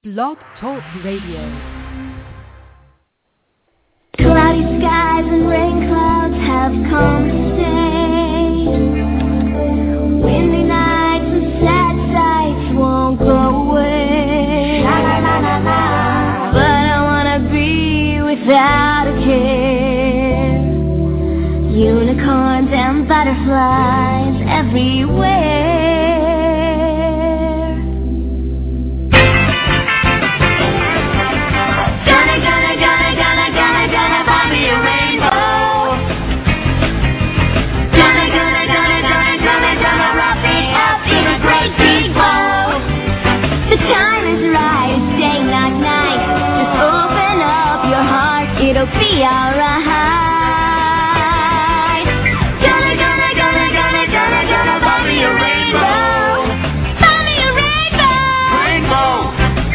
Blog Talk Radio. Cloudy skies and rain clouds have come to stay. Windy nights and sad sights won't go away. La, la, la, la, la. But I wanna be without a care. Unicorns and butterflies everywhere. It'll be alright. Gonna buy me a rainbow. Buy me a rainbow.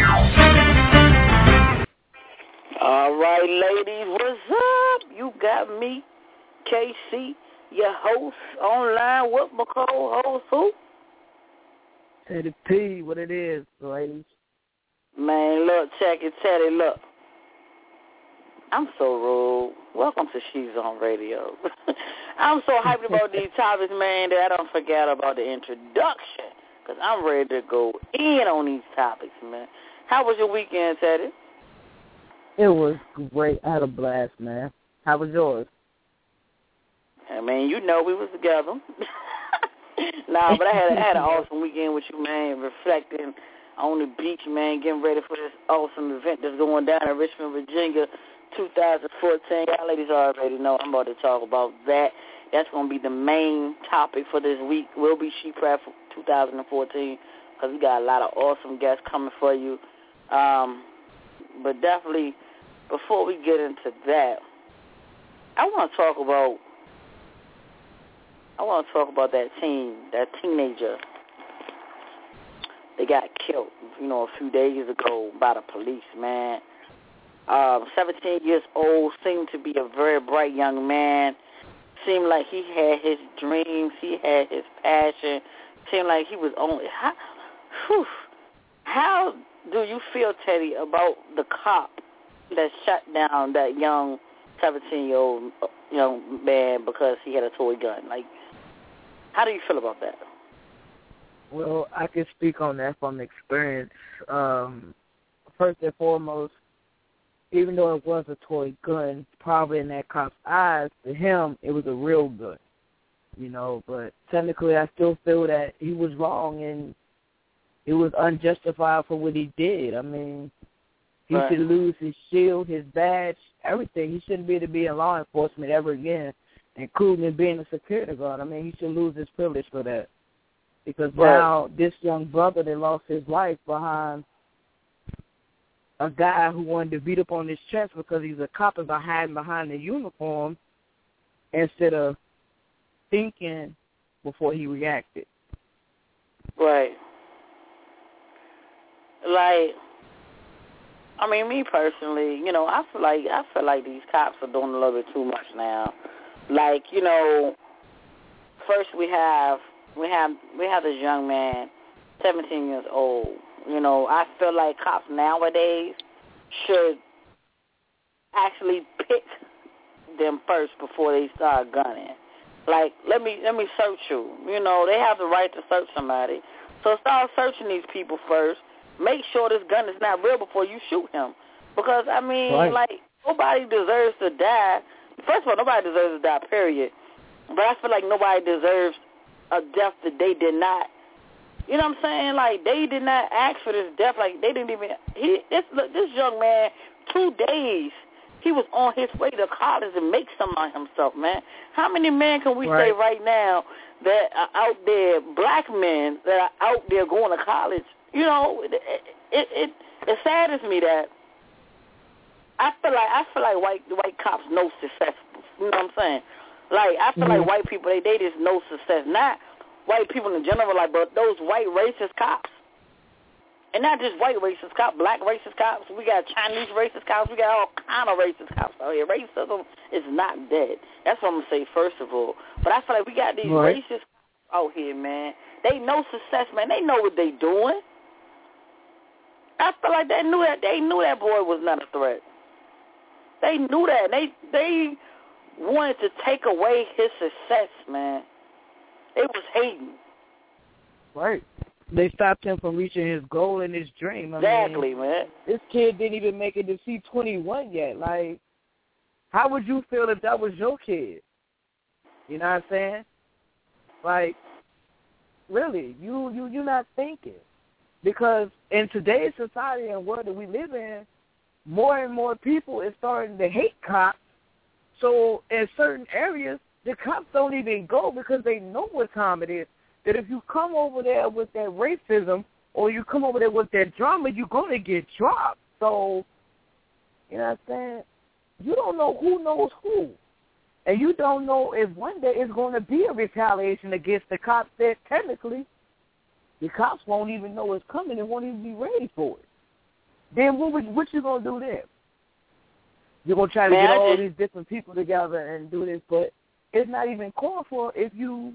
Alright, ladies, what's up? You got me, KC, your host online with my co-host, who? Teddy P, what it is, ladies. Man, look, check it, Teddy, look. I'm so rude. Welcome to She's on Radio. I'm so hyped about these topics, man, that I don't forget about the introduction, because I'm ready to go in on these topics, man. How was your weekend, Teddy? It was great. I had a blast, man. How was yours? I mean, you know we was together. Nah, but I had an awesome weekend with you, man, reflecting on the beach, man, getting ready for this awesome event that's going down in Richmond, Virginia, 2014. Y'all ladies already know I'm about to talk about that. That's going to be the main topic for this week. Will be She Prep for 2014, because we got a lot of awesome guests coming for you. But definitely, before we get into that, I want to talk about that teenager. They got killed, a few days ago by the police, man. 17 years old, seemed to be a very bright young man. Seemed like he had his dreams, he had his passion. Seemed like he was only... How do you feel, Teddy, about the cop that shot down that young 17-year-old young man because he had a toy gun? Like, how do you feel about that? Well, I can speak on that from experience. First and foremost, even though it was a toy gun, probably in that cop's eyes, to him, it was a real gun, But technically, I still feel that he was wrong and it was unjustified for what he did. I mean, he should lose his shield, his badge, everything. He shouldn't be able to be in law enforcement ever again, including being a security guard. I mean, he should lose his privilege for that. Because now this young brother that lost his life behind a guy who wanted to beat up on his chest because he's a cop is hiding behind the uniform instead of thinking before he reacted. Right. Like, I mean, me personally, I feel like these cops are doing a little bit too much now. Like, first we have this young man, 17 years old. I feel like cops nowadays should actually pick them first before they start gunning. Like, let me search you. They have the right to search somebody. So start searching these people first. Make sure this gun is not real before you shoot him. Because, I mean, nobody deserves to die. First of all, nobody deserves to die, period. But I feel like nobody deserves a death that they did not. You know what I'm saying? Like, they did not ask for this death. Like, they didn't even... This young man, 2 days, he was on his way to college to make something of himself, man. How many men can we say right now that are out there, black men, that are out there going to college? It saddens me that I feel like white cops know success. You know what I'm saying? Like, I feel like white people, they just know success. Not white people in general, but those white racist cops. And not just white racist cops, black racist cops. We got Chinese racist cops. We got all kind of racist cops out here. Racism is not dead. That's what I'm going to say, first of all. But I feel like we got these racist cops out here, man. They know success, man. They know what they doing. I feel like they knew that boy was not a threat. They knew that. They wanted to take away his success, man. It was hating. Right. They stopped him from reaching his goal and his dream. Exactly, man. This kid didn't even make it to C21 yet. Like, how would you feel if that was your kid? You know what I'm saying? Like, really, you're not thinking. Because in today's society and world that we live in, more and more people is starting to hate cops. So in certain areas, the cops don't even go because they know what time it is. That if you come over there with that racism or you come over there with that drama, you're going to get dropped. So, you know what I'm saying? You don't know who knows who. And you don't know if one day it's going to be a retaliation against the cops that technically the cops won't even know it's coming and won't even be ready for it. Then what you going to do then? You're going to try to get all these different people together and do this, but it's not even called for if you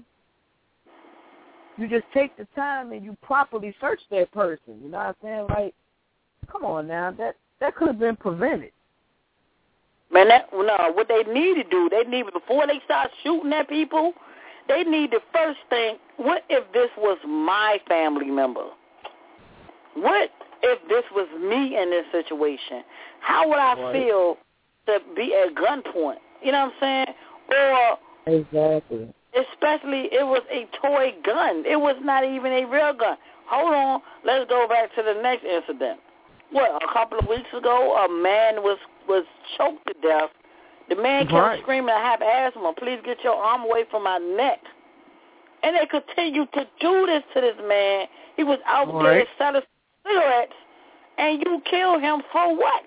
just take the time and you properly search that person. You know what I'm saying? Like, come on now. That could have been prevented. Man, what they need to do, before they start shooting at people, they need to first think, what if this was my family member? What if this was me in this situation? How would I feel to be at gunpoint? You know what I'm saying? Or exactly. Especially, it was a toy gun. It was not even a real gun. Hold on. Let's go back to the next incident. A couple of weeks ago, a man was choked to death. The man kept screaming, I have asthma. Please get your arm away from my neck. And they continued to do this to this man. He was out there selling cigarettes, and you kill him for what?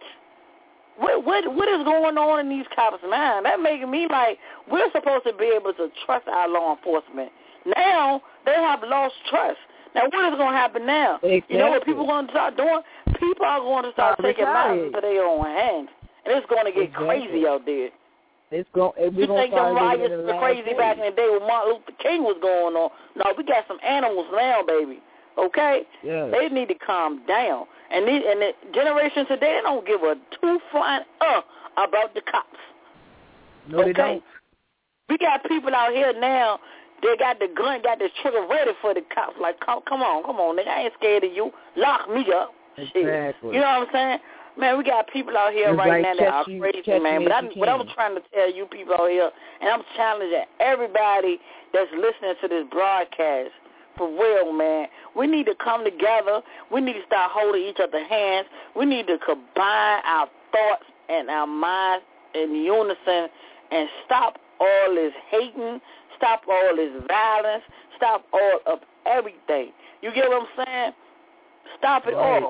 What is going on in these cops' mind? That making me like, we're supposed to be able to trust our law enforcement. Now, they have lost trust. Now, what is going to happen now? Exactly. You know what people are going to start doing? People are going to start taking matters into their own hands. And it's going to get crazy out there. You think the riots were crazy back in the day when Martin Luther King was going on? No, we got some animals now, baby. Okay? Yes. They need to calm down. And the generation today, they don't give a two flying about the cops. No, they don't. We got people out here now, they got the gun, got the trigger ready for the cops. Like, come on, nigga, I ain't scared of you. Lock me up. Exactly. Shit. You know what I'm saying? Man, we got people out here right now that are crazy, man. But what I'm trying to tell you people out here, and I'm challenging everybody that's listening to this broadcast, for real, man. We need to come together. We need to start holding each other's hands. We need to combine our thoughts and our minds in unison and stop all this hating, stop all this violence, stop all of everything. You get what I'm saying? Stop it all.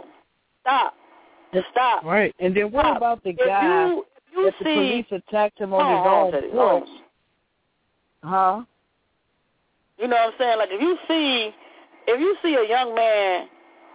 Stop. Right. And then what about the guy that the police attacked him on his own porch? Huh? You know what I'm saying? Like, if you see a young man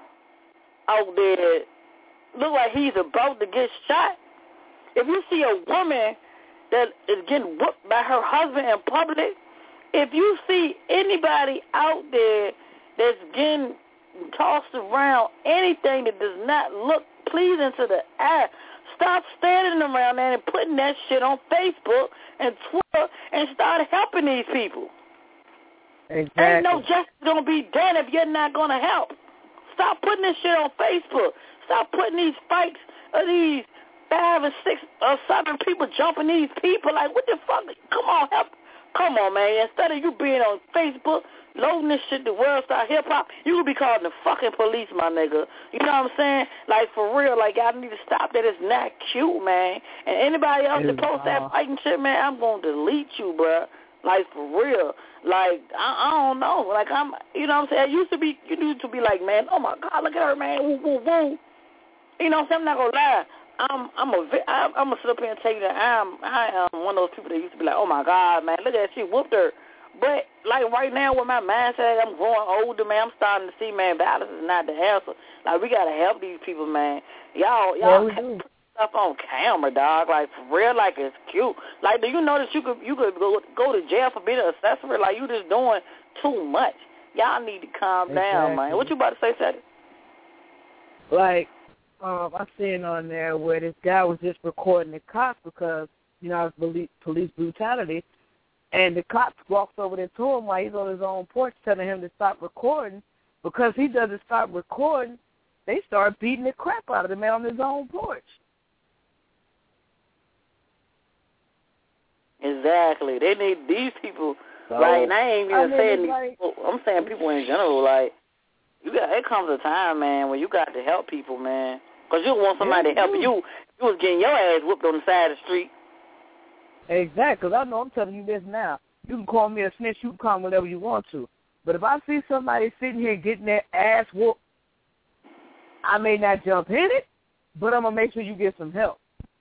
out there look like he's about to get shot, if you see a woman that is getting whooped by her husband in public, if you see anybody out there that's getting tossed around, anything that does not look pleasing to the eye, stop standing around there and putting that shit on Facebook and Twitter and start helping these people. Exactly. Ain't no justice gonna be done if you're not gonna help. Stop putting this shit on Facebook. Stop putting these fights of these 5 and 6 or 7 people jumping these people. Like, what the fuck? Come on, help. Come on, man. Instead of you being on Facebook, loading this shit to World Star Hip Hop, you could be calling the fucking police, my nigga. You know what I'm saying? Like, for real, like, y'all need to stop that. It's not cute, man. And anybody else that posts that fighting shit, man, I'm going to delete you, bro. Like, for real. Like, I don't know. Like, you know what I'm saying? You used to be like, man, oh my God, look at her, man. Woo, woo, woo. You know what I'm saying? I'm not going to lie. I'm gonna sit up here and tell you that I am one of those people that used to be like, oh my God, man, look at that, she whooped her. But like right now with my mindset, I'm growing older, man. I'm starting to see, man, violence is not the answer. Like, we gotta help these people, man. Y'all put stuff on camera, dog. Like, for real, like, it's cute. Like, do you know that you could go to jail for being an accessory? Like, you just doing too much. Y'all need to calm down, man. What you about to say, Seth? Like, I seen on there where this guy was just recording the cops because, it's police brutality. And the cops walks over there to him while he's on his own porch telling him to stop recording. Because he doesn't stop recording, they start beating the crap out of the man on his own porch. Exactly. They need these people. So, and I ain't even saying these people. I'm saying people in general. Like, it comes a time, man, when you got to help people, man. Because you want somebody to help you. You was getting your ass whooped on the side of the street. Exactly. Because I know I'm telling you this now. You can call me a snitch. You can call me whatever you want to. But if I see somebody sitting here getting their ass whooped, I may not jump hit it, but I'm going to make sure you get some help.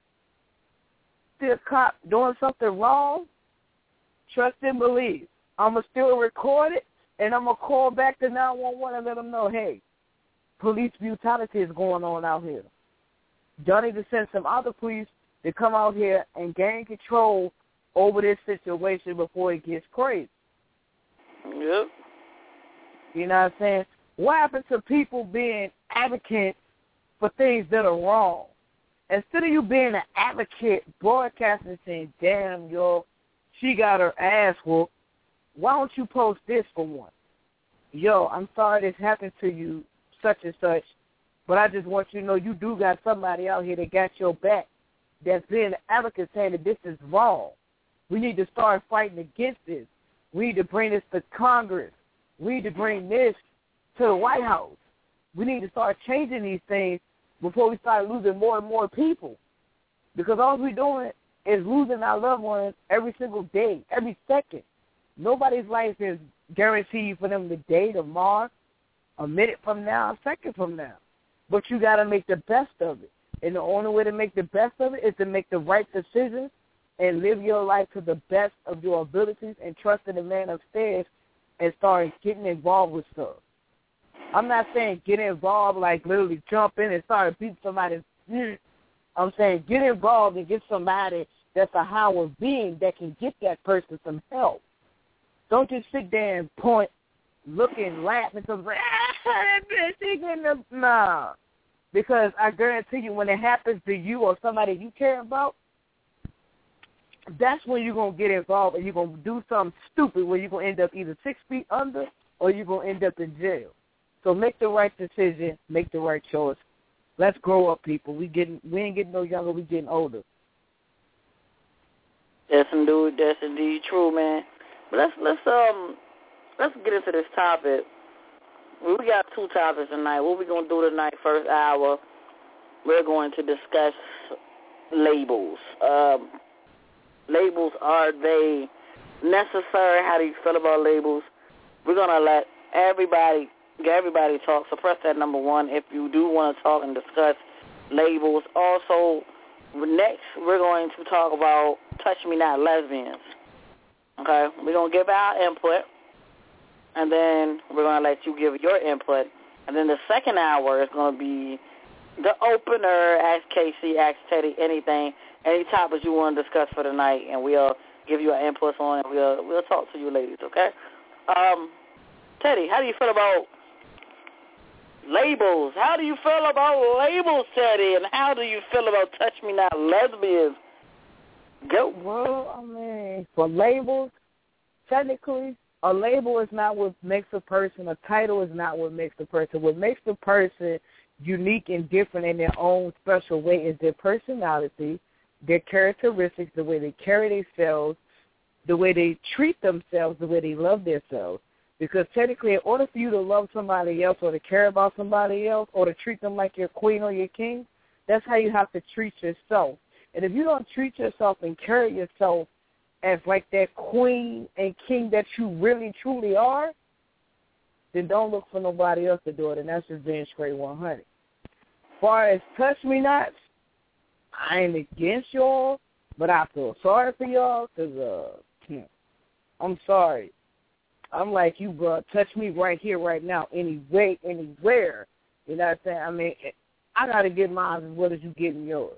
See a cop doing something wrong, trust and believe. I'm going to still record it, and I'm going to call back to 911 and let them know, hey, police brutality is going on out here. Y'all need to send some other police to come out here and gain control over this situation before it gets crazy. Yep. You know what I'm saying? What happens to people being advocates for things that are wrong? Instead of you being an advocate, broadcasting saying, damn, yo, she got her ass whooped, why don't you post this for one? Yo, I'm sorry this happened to you, such and such, but I just want you to know you do got somebody out here that got your back that's being an advocate saying that this is wrong. We need to start fighting against this. We need to bring this to Congress. We need to bring this to the White House. We need to start changing these things before we start losing more and more people. Because all we're doing is losing our loved ones every single day, every second. Nobody's life is guaranteed for them today, tomorrow, a minute from now, a second from now. But you got to make the best of it. And the only way to make the best of it is to make the right decisions and live your life to the best of your abilities and trust in the man upstairs and start getting involved with stuff. I'm not saying get involved like literally jump in and start beating somebody. I'm saying get involved and get somebody that's a higher being that can get that person some help. Don't just sit there and point, look and laugh and come, nah. Because I guarantee you when it happens to you or somebody you care about, that's when you're going to get involved and you're going to do something stupid where you're going to end up either 6 feet under or you're going to end up in jail. So make the right decision, make the right choice. Let's grow up, people. We ain't getting no younger, we getting older. That's indeed true, man. But let's get into this topic. We got 2 topics tonight. What we gonna do tonight? First hour, we're going to discuss labels. Labels, are they necessary? How do you feel about labels? We're gonna let everybody talk. So press that number 1 if you do want to talk and discuss labels. Also, next we're going to talk about Touch Me Not Lesbians. Okay, we're going to give our input, and then we're going to let you give your input. And then the second hour is going to be the opener, Ask Casey, Ask Teddy, anything, any topics you want to discuss for the night, and we'll give you our input on it. We'll talk to you ladies, okay? Teddy, how do you feel about labels? How do you feel about labels, Teddy? And how do you feel about Touch Me Not Lesbians? Go. Well, I mean, for labels, technically, a label is not what makes a person. A title is not what makes a person. What makes the person unique and different in their own special way is their personality, their characteristics, the way they carry themselves, the way they treat themselves, the way they love themselves. Because technically, in order for you to love somebody else or to care about somebody else or to treat them like your queen or your king, that's how you have to treat yourself. And if you don't treat yourself and carry yourself as like that queen and king that you really, truly are, then don't look for nobody else to do it, and that's just being straight 100. As far as Touch Me Not, I ain't against y'all, but I feel sorry for y'all because I'm sorry. I'm like you, bro. Touch me right here, right now, anywhere. You know what I'm saying? I mean, I got to get mine as well as you getting yours.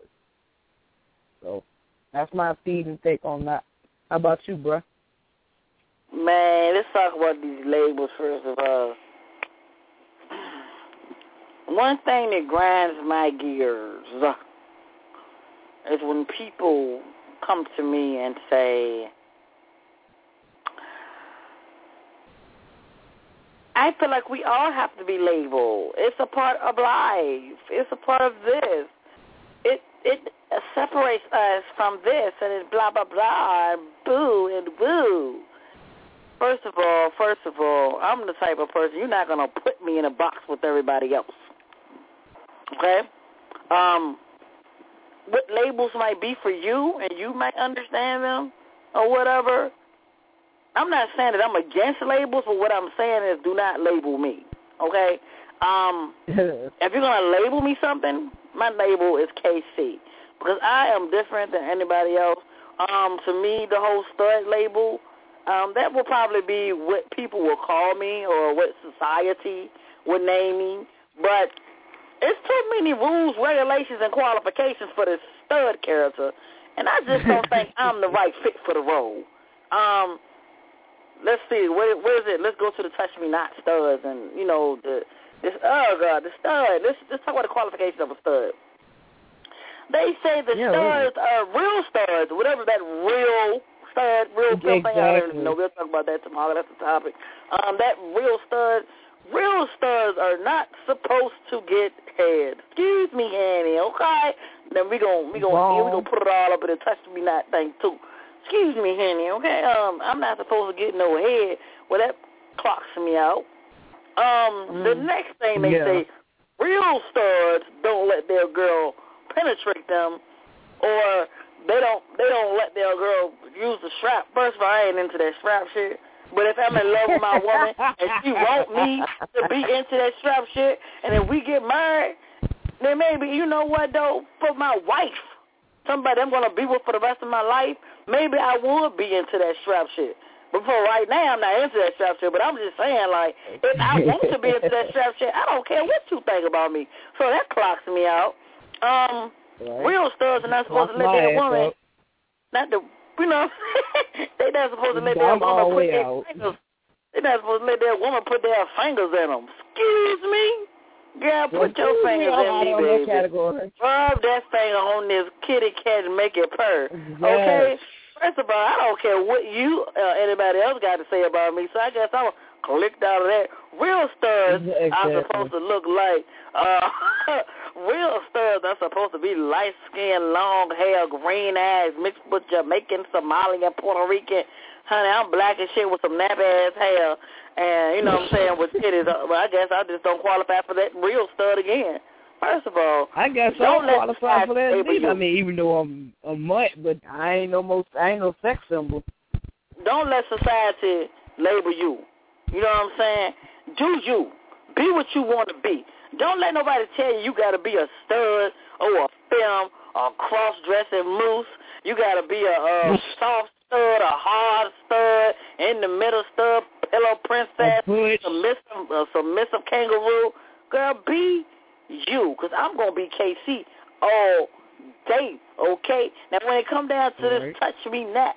So that's my feed and take on that. How about you, bro? Man, let's talk about these labels first of all. one thing that grinds my gears is when people come to me and say, I feel like we all have to be labeled. It's a part of life. It's a part of this. It separates us from this, and it's blah, blah, blah, and boo, and woo. First of all, I'm the type of person, you're not going to put me in a box with everybody else. Okay? What labels might be for you, and you might understand them, or whatever. I'm not saying that I'm against labels, but what I'm saying is do not label me. Okay? If you're going to label me something, my label is KC, because I am different than anybody else. To me, the whole stud label, that will probably be what people will call me or what society would name me. But it's too many rules, regulations, and qualifications for this stud character, and I just don't think I'm the right fit for the role. Let's see, where is it? Let's go to the Touch Me Not studs, and the stud. Let's talk about the qualifications of a stud. They say the studs are real studs, whatever that real stud, real thing. I don't even know. We'll talk about that tomorrow. That's the topic. That real studs are not supposed to get head. Excuse me, Annie. Okay. Then we gonna put it all up in the Touch Me Not thing too. Excuse me, honey, okay? I'm not supposed to get no head. Well, that clocks me out. The next thing they say, real studs don't let their girl penetrate them, or they don't let their girl use the strap. First of all, I ain't into that strap shit. But if I'm in love with my woman and she want me to be into that strap shit, and if we get married, then maybe, you know what, though, for my wife, somebody I'm going to be with for the rest of my life, maybe I would be into that strap shit. But for right now, I'm not into that strap shit. But I'm just saying, like, if I want to be into that strap shit, I don't care what you think about me. So that clocks me out. Real studs are not supposed to let their woman, they're not supposed to let their woman put their fingers. They're not supposed to let their woman put their fingers in them. Excuse me? Girl, put your fingers in me, baby. Rub that finger on this kitty cat and make it purr. Okay? First of all, I don't care what you anybody else got to say about me, so I guess I'm clicked out of that. Real studs are supposed to look like, real studs are supposed to be light-skinned, long hair, green eyes, mixed with Jamaican, Somali, and Puerto Rican. Honey, I'm black as shit with some nap-ass hair, and, you know what I'm saying, with titties. Well, I guess I just don't qualify for that real stud again. First of all, I guess I don't qualify for that either. I mean, even though I'm a mutt, but I ain't no sex symbol. Don't let society label you. You know what I'm saying? Do you. Be what you want to be. Don't let nobody tell you got to be a stud or a femme or a cross-dressing moose. You got to be a soft stud, a hard stud, in the middle stud, pillow princess, submissive kangaroo. Girl, be you, because I'm going to be KC all day, okay? Now, when it comes down to this touch me not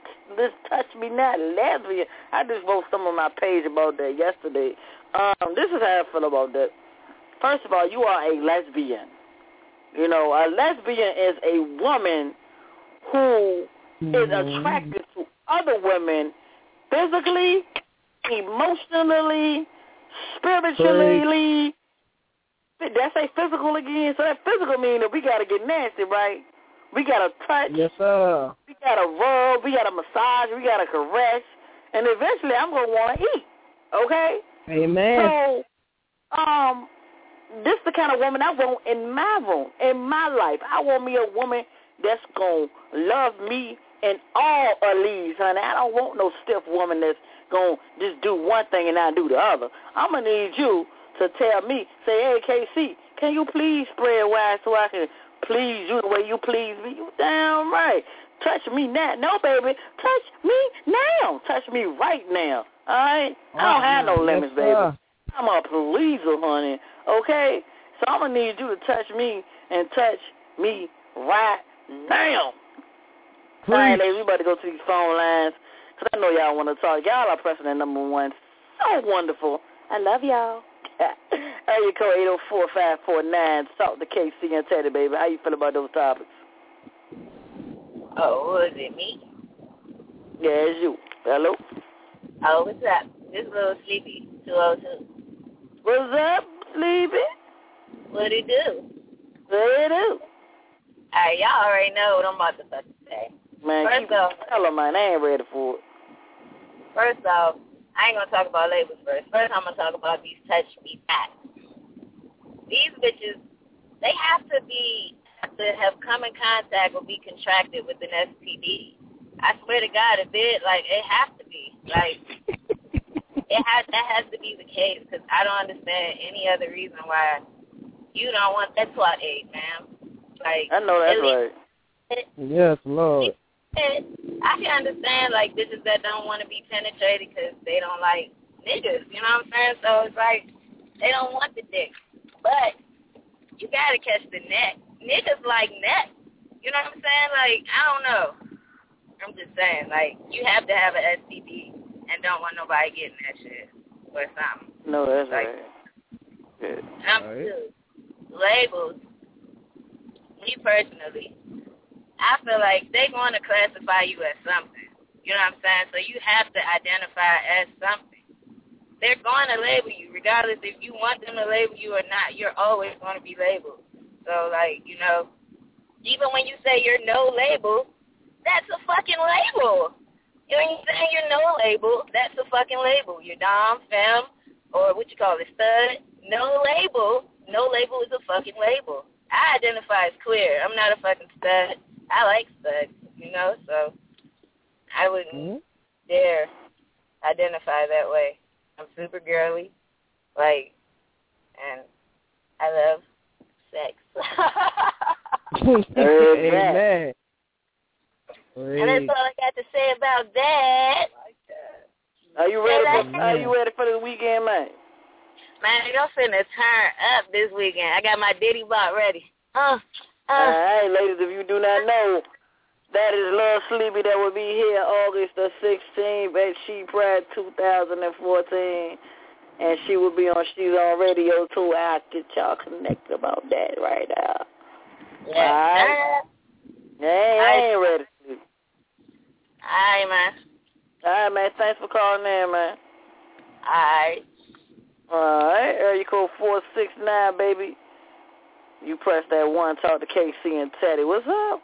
lesbian, I just wrote some on my page about that yesterday. This is how I feel about that. First of all, you are a lesbian. You know, a lesbian is a woman who is attracted to other women physically, emotionally, spiritually. Did I say physical again? So that physical means that we got to get nasty, right? We got to touch. Yes, sir. We got to rub. We got to massage. We got to caress. And eventually I'm going to want to eat, okay? Amen. So, this is the kind of woman I want in my room, in my life. I want me a woman that's going to love me in all of these, honey. I don't want no stiff woman that's going to just do one thing and not do the other. I'm going to need you to tell me, say, hey, KC, can you please spread wide so I can please you the way you please me? You damn right. Touch me now. No, baby. Touch me now. Touch me right now. All right? I don't have no limits, baby. I'm a pleaser, honey. Okay? So I'm going to need you to touch me and touch me right now. All right, ladies, we about to go to these phone lines because I know y'all want to talk. Y'all are pressing at number one. So wonderful. I love y'all. Area code 804-549. Talk to KC and Teddy, baby. How you feel about those topics? Oh, was it me? Yeah, it's you. Hello? Oh, what's up? This little Sleepy 202. What's up, Sleepy? What it do? What it do? Alright, y'all already know what I'm about to fucking say. Man, First off, tell them, man. I ain't ready for it. First off, I ain't gonna talk about labels first. First, I'm gonna talk about these touch me backs. These bitches, they have to have come in contact or be contracted with an STD. I swear to God, if it has to be. Like, that has to be the case, because I don't understand any other reason why you don't want that twat aid, ma'am. Like, I know that's right. Yes, Lord. I can understand, like, bitches that don't want to be penetrated because they don't like niggas, you know what I'm saying? So it's like, they don't want the dick. But you got to catch the neck. Niggas like neck. You know what I'm saying? Like, I don't know. I'm just saying, like, you have to have an STD and don't want nobody getting that shit or something. No, that's like, right. Good. Number two, labels. Me personally, I feel like they want to classify you as something. You know what I'm saying? So you have to identify as something. They're going to label you, regardless if you want them to label you or not. You're always going to be labeled. So, like, you know, even when you say you're no label, that's a fucking label. You know what I'm saying? You're no label, that's a fucking label. You're dom, femme, or what you call it, stud. No label. No label is a fucking label. I identify as queer. I'm not a fucking stud. I like studs, you know, so I wouldn't dare identify that way. I'm super girly, like, and I love sex. Amen. And that's all I got to say about that. Are you ready for the weekend, man? Man, I'm finna turn up this weekend. I got my Diddy bot ready. All right, ladies, if you do not know, that is Lil Sleepy that will be here August the 16th at She Pride 2014. And she will be on She's on Radio, too. I'll get y'all connected about that right now. Yeah. All right. I ain't ready to sleep. All right, man. All right, man. Thanks for calling in, man. All right, area code 469, baby. You press that one, talk to KC and Teddy. What's up?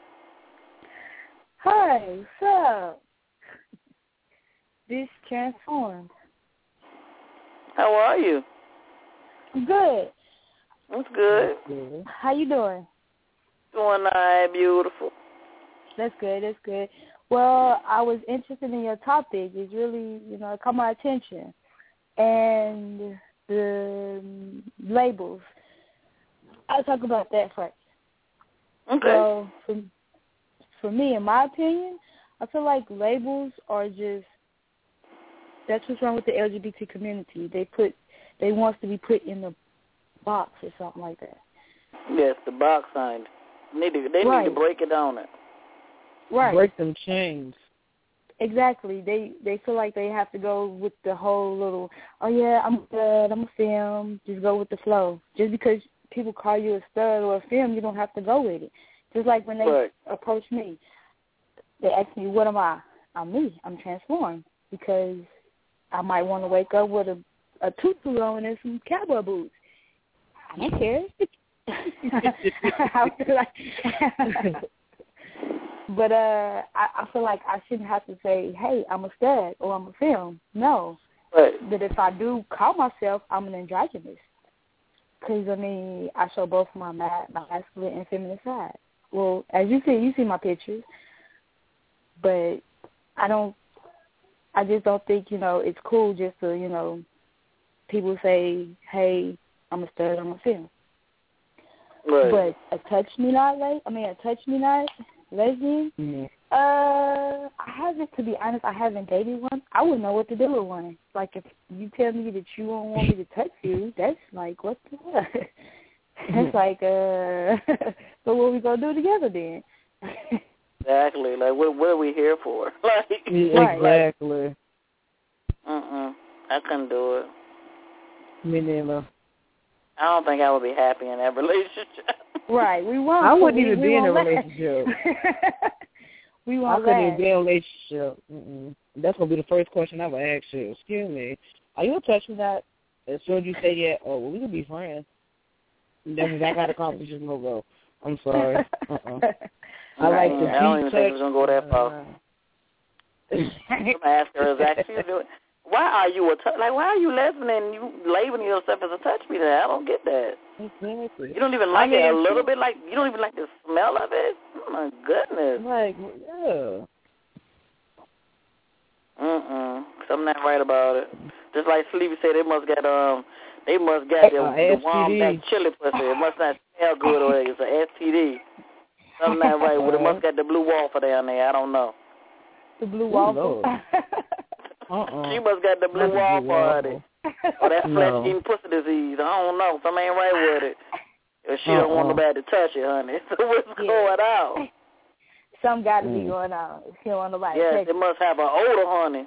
Hi, what's up? This transformed. How are you? Good. That's good. How you doing? Doing all right, beautiful. That's good. Well, I was interested in your topic. It's really, it caught my attention. And the labels. I'll talk about that first. Okay. So, for me, in my opinion, I feel like labels are just, that's what's wrong with the LGBT community. They want to be put in the box or something like that. Yes, the box sign. They need to break it down. Right. Break them chains. Exactly. They feel like they have to go with the whole little, oh yeah, I'm good, I'm a femme, just go with the flow. Just because people call you a stud or a femme, you don't have to go with it. Just like when they approach me, they ask me, what am I? I'm me. I'm transformed because I might want to wake up with a tutu on and some cowboy boots. I don't care. I feel like but I feel like I shouldn't have to say, hey, I'm a stud or I'm a femme. No. Right. But if I do call myself, I'm an androgynous. Because, I show both my masculine and feminine side. Well, as you see my pictures. But I just don't think, it's cool just to, people say, hey, I'm a stud, I'm a femme. Right. But a touch me not lesbian, I haven't, to be honest, I haven't dated one. I wouldn't know what to do with one. Like, if you tell me that you don't want me to touch you, that's like, what the fuck? That's like, so what we going to do together then? Exactly. Like, what are we here for? Exactly. I couldn't do it. Me neither. I don't think I would be happy in that relationship. Right, we won't. I wouldn't even be in a relationship. We I won't couldn't even last. be in a relationship. That's going to be the first question I would ask you. Excuse me, are you in touch with that? As soon as you say, yeah, oh, well, we could be friends. That's that kind of conversation will go. I'm sorry. I like the I don't even deep think touch. it's going to go that far. I'm going to ask her exactly. Why are you why are you lesbian and you labeling yourself as a touch me? I don't get that. Exactly. You don't even like it a little bit. Like you don't even like the smell of it. Oh my goodness. Like, yeah. Something not right about it. Just like Sleepy said, they must get the warm back chili pussy. It must not smell good or it's an STD. Something not right. Well, it must got the blue waffle down there. I don't know. The blue waffle. She must got the blue waffle on it. Or that flesh-eating pussy disease. I don't know. Something ain't right with it. If she don't want nobody to touch it, honey. So what's going on? Something got to be going on. If she don't want nobody to touch it. Yes, it must have an odor, honey.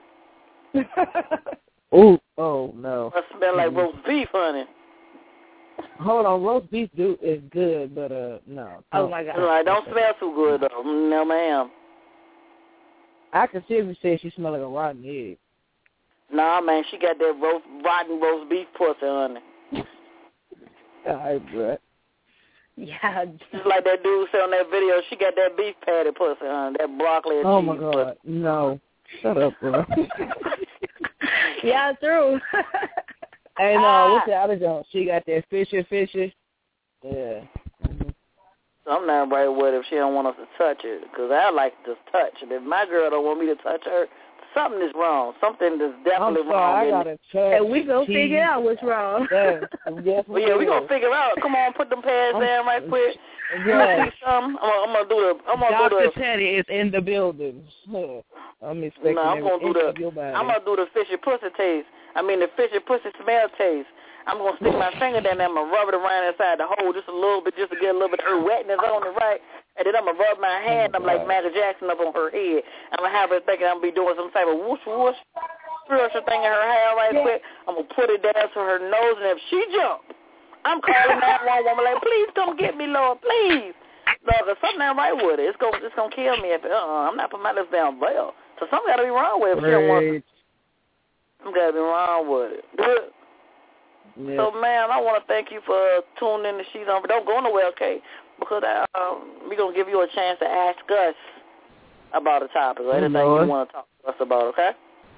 Oh no. Must smell like roast beef, honey. Hold on, roast beef is good, but no. Oh my God. Like, don't smell too good though. No, ma'am. I can seriously say she smell like a rotten egg. Nah, man, she got that rotten roast beef pussy, honey. All right, bro. Yeah. Just like that dude said on that video, she got that beef patty pussy, honey. That broccoli and cheese. Oh my God, no. Shut up, bro. Yeah, true. Hey, no, what's the other joint? She got that fishy. Yeah. Something not right with it if she don't want us to touch it, because I like to touch it. If my girl don't want me to touch her, something is wrong. Something is definitely I'm sorry, wrong. I gotta touch. And we gonna figure out what's wrong. Yeah, well, yeah, we gonna figure out. Come on, put them pads down right quick. Yeah. I'm gonna do the. Dr. Teddy is in the building. I'm expecting I'm gonna do the fishy pussy taste. I mean the fishy pussy smell taste. I'm going to stick my finger down there. I'm going to rub it around inside the hole just a little bit, just to get a little bit of her wetness on it, right? And then I'm going to rub my hand. I'm like Michael Jackson up on her head. I'm going to have her thinking I'm going to be doing some type of whoosh, whoosh, spiritual thing in her hair right quick. I'm going to put it down to her nose, and if she jump, I'm calling 911 like, please come get me, Lord, please. Lord, there's something not right with it. It's going to kill me. I'm not putting my lips down well. So something got to be wrong with it. If she don't want it. Something got to be wrong with it. Yeah. So, ma'am, I want to thank you for tuning in to She's On. But don't go nowhere, okay? Because we're going to give you a chance to ask us about a topic or anything you want to talk to us about, okay?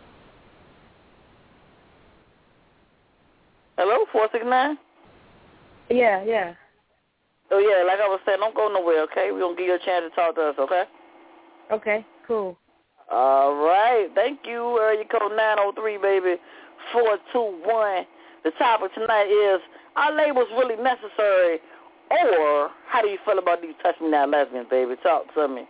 Hello, 469? Yeah. Oh, yeah, like I was saying, don't go nowhere, okay? We're going to give you a chance to talk to us, okay? Okay, cool. All right. Thank you. Area code 903, baby, 421. The topic tonight is, are labels really necessary, or how do you feel about these touch me now lesbians, baby? Talk to me.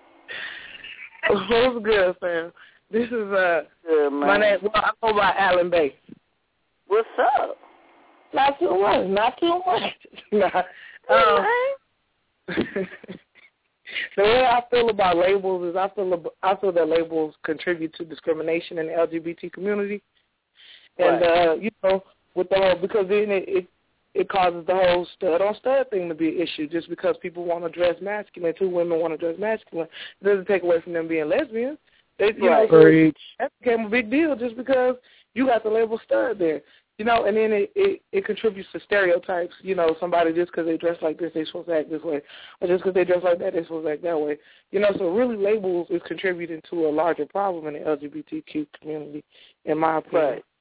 What's good, fam? This is good, man. My name. Well, I go by Alan Bay. What's up? Not too much. The way I feel about labels is I feel that labels contribute to discrimination in the LGBT community. And, right. With the whole, because then it causes the whole stud-on-stud thing to be an issue. Just because people want to dress masculine, two women want to dress masculine, it doesn't take away from them being lesbians. That became a big deal just because you got the label stud there. And then it contributes to stereotypes. Somebody just because they dress like this, they're supposed to act this way. Or just because they dress like that, they're supposed to act that way. So really labels is contributing to a larger problem in the LGBTQ community, in my opinion. Right.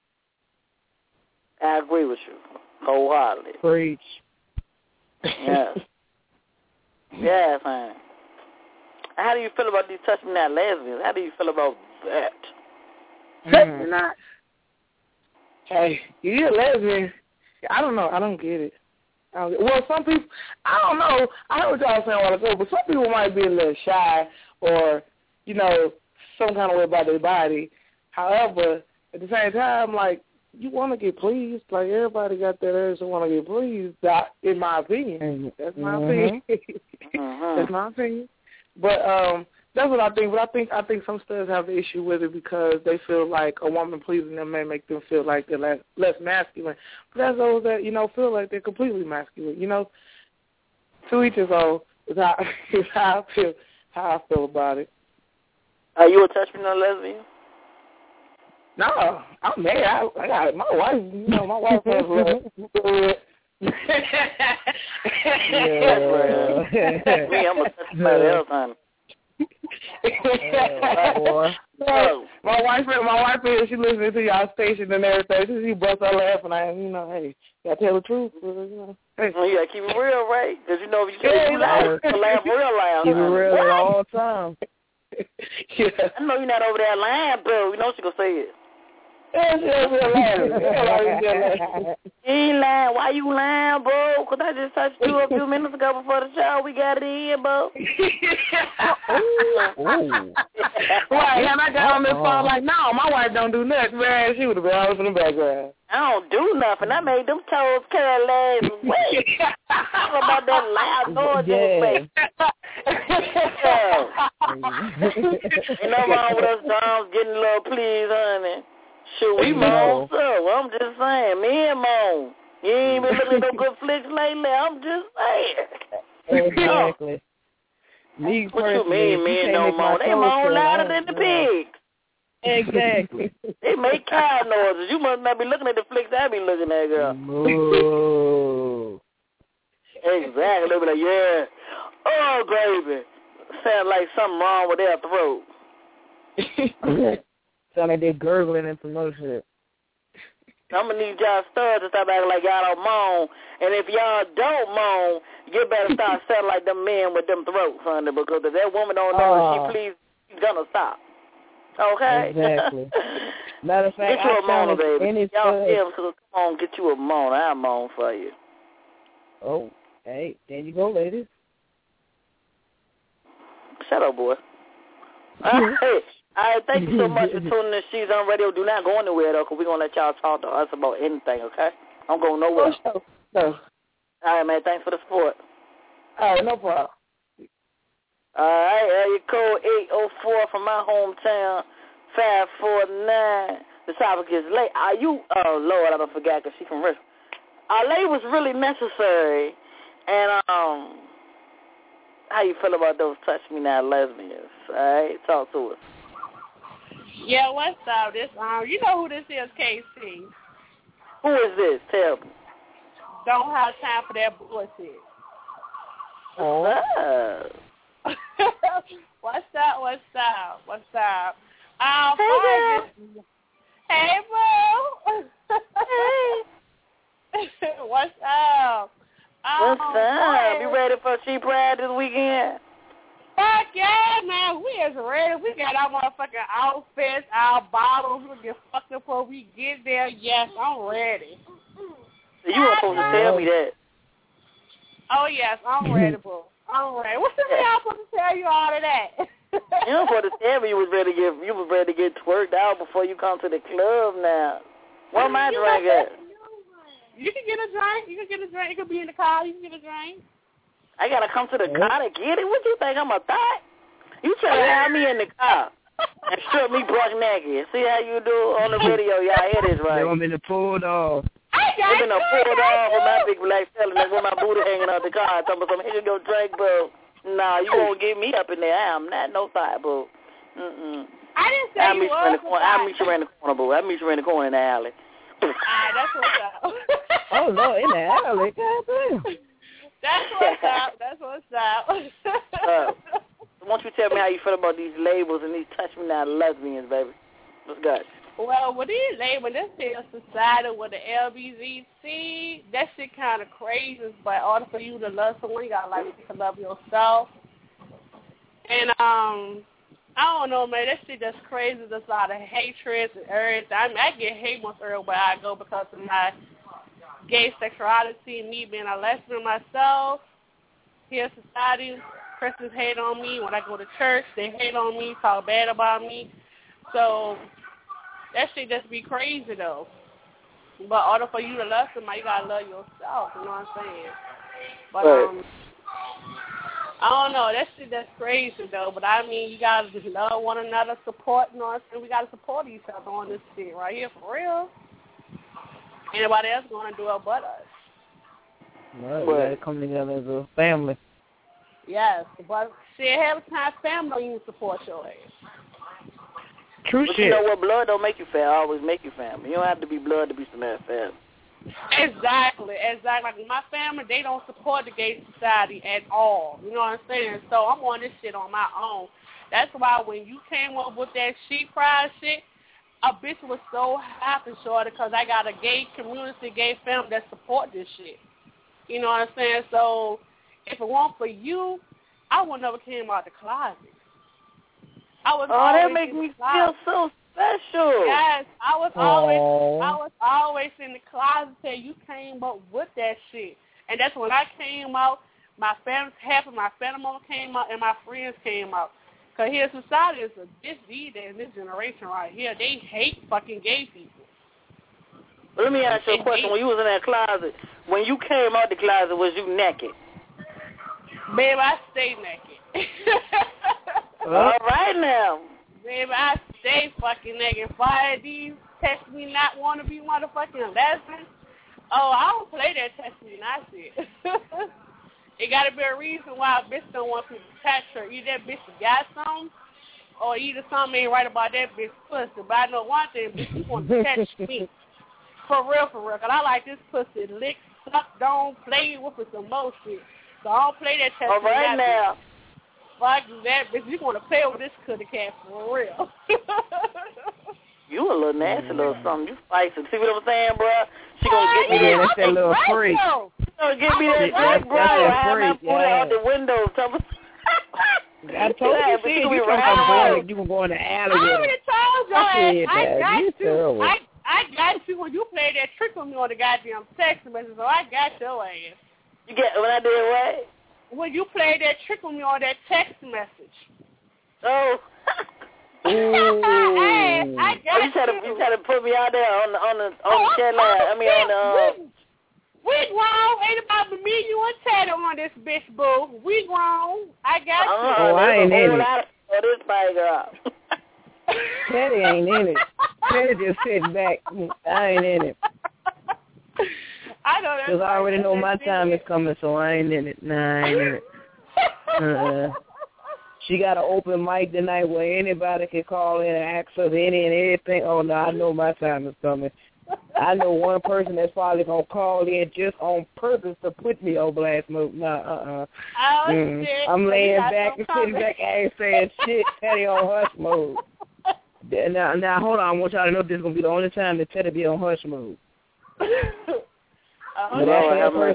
I agree with you wholeheartedly. Preach. Yes. Yes, man. How do you feel about these touch me not lesbians? How do you feel about that? Touch me not. Hey, you're a lesbian. I don't know. I don't get it. Well, some people, I don't know. I heard what y'all saying a while ago, but some people might be a little shy or, some kind of way about their body. However, at the same time, like, you want to get pleased. Like, everybody got that urge to want to get pleased, in my opinion. That's my opinion. That's my opinion. But That's what I think. But I think some studs have the issue with it because they feel like a woman pleasing them may make them feel like they're less masculine. But there's those that, you know, feel like they're completely masculine. You know, to each his own is how I feel about it. Are you a touchman or lesbian? No, I'm married. I got my wife. You know, my wife has Yeah. Me, I'm a touch somebody else, honey. My wife is, she listening to y'all station and everything. She busts her laughing. You know, hey, gotta tell the truth. You know, hey. You gotta keep it real, right? Because you know if you laugh real loud. Keep it real at all times. Yeah. I know you're not over there lying, bro. You know she gonna say it. Yeah, you ain't lying. Why you lying, bro? Because I just touched you a few minutes ago before the show. We got it in, bro. Right, and I got on this phone like, no, my wife don't do nothing, man. She would have been always in the background. I don't do nothing. I made them toes curl last week. Talk about that loud noise in the face. Ain't no wrong with us dogs getting a little please, honey. Shoot, we moan, so I'm just saying, me and moan. You ain't been looking at no good flicks lately. I'm just saying. Exactly. What you mean, men don't moan? They moan louder than the pigs. Exactly. They make cow noises. You must not be looking at the flicks I be looking at, girl. Moo. Exactly. They be like, yeah. Oh, gravy. Sound like something wrong with their throat. Sound like they're gurgling and some more shit. I'm going to need y'all studs to stop acting like y'all don't moan. And if y'all don't moan, you better start sounding like them men with them throats, honey, because if that woman don't know if she please, she's going to stop. Okay? Exactly. Matter of fact, get you a moaner, baby. Any y'all feel, so come on, get you a moaner. I'll moan for you. Oh, hey, there you go, ladies. Shut up, boy. Hey. All right, thank you so much for tuning in. She's on radio. Do not go anywhere, though, because we're going to let y'all talk to us about anything, okay? I'm going nowhere. No. All right, man. Thanks for the support. All right, no problem. All right, area code 804 from my hometown, 549. The topic is late. Are you, oh, Lord, I don't forget because she's from Richmond. Late was really necessary. And, how you feel about those touch me now lesbians? All right, talk to us. Yeah, what's up? This you know who this is, KC. Who is this? Tell me. Don't have time for that bullshit. Oh. What's up? Hey, girl. Hey, boo. Hey. What's up? What's up? You ready for She Pride this weekend? Fuck yeah, man. We is ready. We got our motherfucking outfits, our bottles. We'll get fucked up before we get there. Yes, I'm ready. So you weren't supposed to tell me that. Oh, yes, I'm ready, boo. I'm ready. What's the reason I'm supposed to tell you all of that? You weren't supposed to tell me you was ready to get twerked out before you come to the club now. Where my drink at? You can get a drink. It could be in the car. You can get a drink. I gotta come to the car to get it? What you think, I'm a thot? You try to have me in the car and strip me buck naked. See how you do on the video? Y'all hear this, right? They want me to pull it off. They been pulled off with my big black fella and with my booty hanging out the car. Talking about here you go drink, bro. Nah, you won't get me up in there. I am not no thot, bro. I didn't say you was I'll meet you around the corner, bro. I'll meet you around the corner in the alley. That's what's up. Oh, no, in the alley. Goddamn. That's what's up. Why don't you tell me how you feel about these labels and these touch me now lesbians, baby? What's good? Well, with these labels, this is society with the LBZC. That shit kind of crazy, but in order for you to love someone, you gotta to love yourself. And I don't know, man. That shit just crazy. There's a lot of hatred and everything. I mean, I get hate most everywhere I go because of my gay sexuality, me being a lesbian myself. Here, society, Christians hate on me. When I go to church, they hate on me, talk bad about me. So that shit just be crazy, though. But in order for you to love somebody, you gotta love yourself. You know what I'm saying? But I don't know. That shit, that's crazy, though. But, I mean, you got to love one another, support, you know what I'm saying? We got to support each other on this shit right here, for real. Anybody else going to do it but us. Well, we got to come together as a family. Yes, but shit, half the time, family don't even support your ass. True shit. You know what? Blood don't make you family. Always make you family. You don't have to be blood to be somebody's family. Exactly. Like my family, they don't support the gay society at all. You know what I'm saying? So I'm on this shit on my own. That's why when you came up with that She Pride shit, a bitch was so happy, shorty, because I got a gay community, gay family that support this shit. You know what I'm saying? So if it weren't for you, I would never came out the closet. That makes me feel so special. Yes, I was always in the closet till you came up with that shit. And that's when I came out, half of my family came out and my friends came out. Because here society is these days, this generation right here, they hate fucking gay people. Well, let me ask you a question. When you was in that closet, when you came out the closet, was you naked? Babe, I stay naked. All right now. Baby, I stay fucking naked. Fire these text me not want to be motherfucking lesbian. Oh, I don't play that text me not shit. It got to be a reason why a bitch don't want people to touch her. Either that bitch got something, or either something ain't right about that bitch pussy. But I know one thing, bitch, you want to touch me. For real. Because I like this pussy licked, sucked on, played with it some more shit. So I don't play that text me all right now. Bitch. Fuck that, bitch. You want to play with this cookie cat for real. You a little nasty little something. You spicy. See what I'm saying, bro? She gonna get me that's that little freak. She gonna get me that drink, bro. I have my foot out the window. I told you, see, you can go in the alley with I already told you. I got you when you played that trick on me on the goddamn text message, so I got your ass. You get when I did what? When you played that trick on me on that text message. Oh. Hey, I got you try to put me out there on the chat line. I mean on the. We grown. Ain't about me, you, and Teddy on this bitch, boo. We grown. I got you. Oh, I ain't in it. This bag up. Teddy ain't in it. Teddy just sitting back. I ain't in it. I know that. Because I already know my time is coming, so I ain't in it. Nah, I ain't in it. She got an open mic tonight where anybody can call in and ask us any and everything. Oh, no, I know my time is coming. I know one person that's probably going to call in just on purpose to put me on blast mode. Nah, I'm laying back and sitting back and saying shit, Teddy on hush mode. Now, hold on. I want y'all to know this is going to be the only time that Teddy be on hush mode. I think I'm going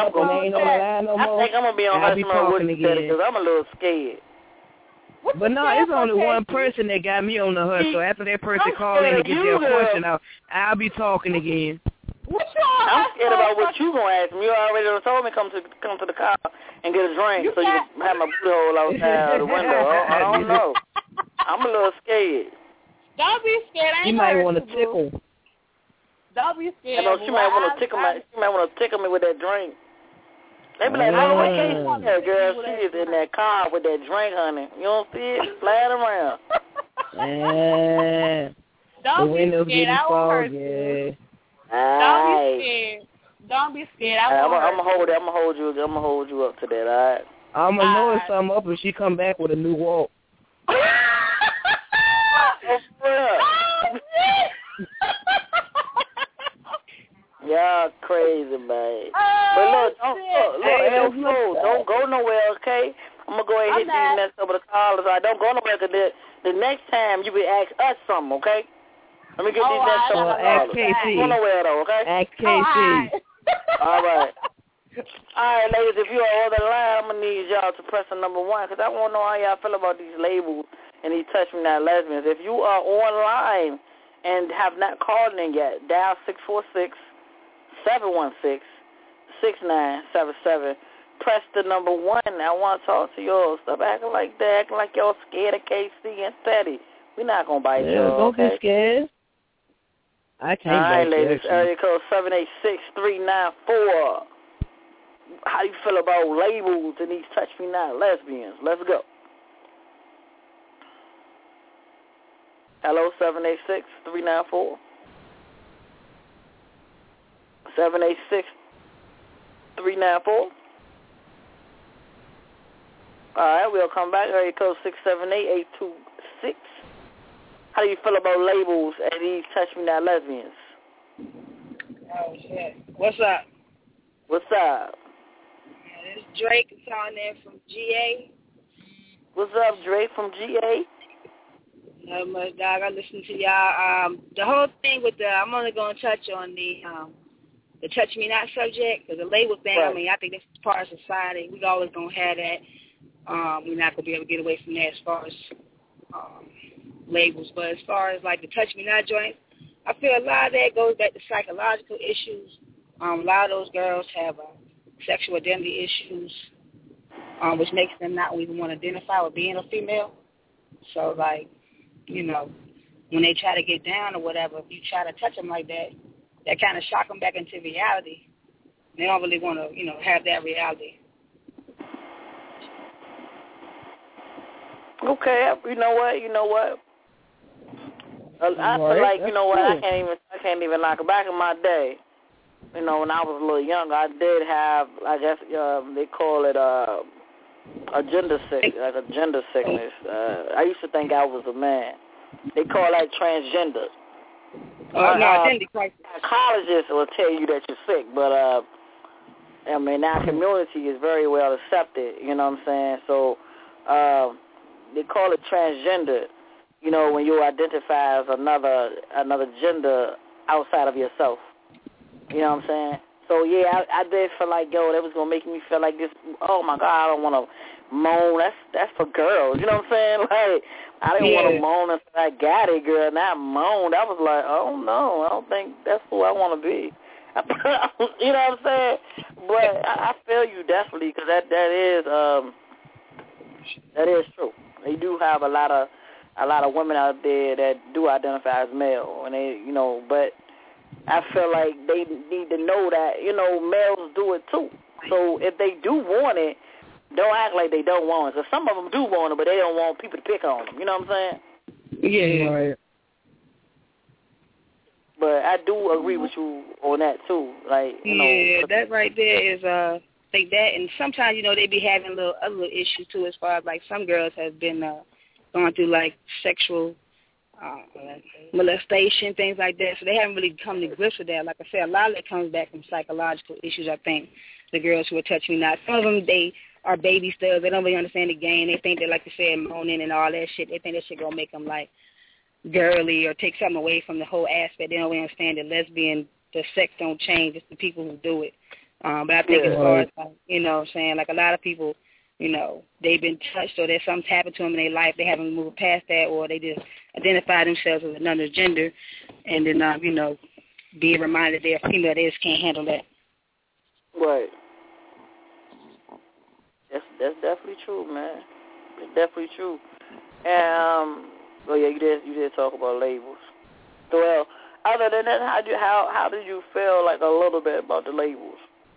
to be on hush mode with you, Teddy, because I'm a little scared. But no, it's only one person that got me on the hush. So after that person call in and get their question out, I'll be talking again. I'm scared about what you gonna ask me. You already told me come to the car and get a drink so you can have my boot hole outside the window. I don't know. I'm a little scared. Don't be scared. You might want to tickle. Don't be scared. She might want to tickle me. She might want to tickle me with that drink. They be like, oh, what case you want that girl? She is in that car with that drink, honey. You don't see it? Flying around. Don't be scared. I won't hurt you. Don't be scared. I'm gonna hold you up to that, all right? I'm gonna know it's something up if she come back with a new walk. Y'all crazy, man. But look, don't go nowhere, okay? I'm going to go ahead and hit these next couple of callers. Don't go nowhere, because the next time you will ask us something, okay? Let me get these next couple of callers. Ask KC. Don't go nowhere, though, okay? Ask KC. All right. All right, ladies, if you are on the line, I'm going to need y'all to press the number 1, because I want to know how y'all feel about these labels and these touch me not lesbians. If you are online and have not called in yet, dial 646-716-6977. Press the number 1. I want to talk to y'all. Stop acting like that, acting like y'all scared of KC and Teddy. We're not going to bite y'all. Don't be scared. I can't bite you. All right, ladies. Area code 786-394. how you feel about labels and these touch me not lesbians? Let's go. Hello, 786-394. 786-394. All right, we'll come back. Area code 678-826. How do you feel about labels and these touch me not lesbians? Oh, shit. What's up? What's up? This is Drake calling in from GA. What's up, Drake from GA? Not much, dog. I listen to y'all. The whole thing with I'm only going to touch on the touch me not subject, because the label thing, right. I mean, I think that's part of society. We always going to have that. We're not going to be able to get away from that as far as labels. But as far as, like, the touch me not joint, I feel a lot of that goes back to psychological issues. A lot of those girls have sexual identity issues, which makes them not even want to identify with being a female. So, like, you know, when they try to get down or whatever, if you try to touch them like that, that kind of shock them back into reality. They don't really want to, you know, have that reality. Okay, you know what? I feel like, you know what, I can't even like back in my day, you know, when I was a little younger, I did have, I guess they call it a gender sickness, like a gender sickness. I used to think I was a man. They call that transgender. Identity crisis. Psychologists will tell you that you're sick, but I mean, our community is very well accepted. You know what I'm saying? So they call it transgender. You know, when you identify as another gender outside of yourself. You know what I'm saying? So, yeah, I did feel like, yo, that was going to make me feel like this, oh, my God, I don't want to moan. That's for girls. You know what I'm saying? Like, I didn't want to moan and say I got it, girl, not moan. That was like, oh, no, I don't think that's who I want to be. You know what I'm saying? But I feel you definitely, because that is true. They do have a lot of women out there that do identify as male, and they, you know, but I feel like they need to know that, you know, males do it too. So if they do want it, don't act like they don't want it. So some of them do want it, but they don't want people to pick on them. You know what I'm saying? Yeah. Right. But I do agree with you on that too. Like, you know. Yeah, that right there is think that, and sometimes, you know, they be having other little issues too, as far as like some girls have been going through like sexual molestation, things like that. So they haven't really come to grips with that. Like I said, a lot of it comes back from psychological issues, I think, the girls who are touching me not. Some of them, they are baby studs. They don't really understand the game. They think that, like you said, moaning and all that shit, they think that shit going to make them, like, girly or take something away from the whole aspect. They don't really understand that lesbian, the sex don't change. It's the people who do it. But I think as far as, like, you know what I'm saying, like a lot of people, you know, they've been touched or there's something happened to them in their life. They haven't moved past that, or they just identify themselves as another gender, and then, you know, being reminded they're female, they just can't handle that. Right. That's definitely true, man. It's definitely true. Well, yeah, you did talk about labels. Well, other than that, how did you feel like a little bit about the labels?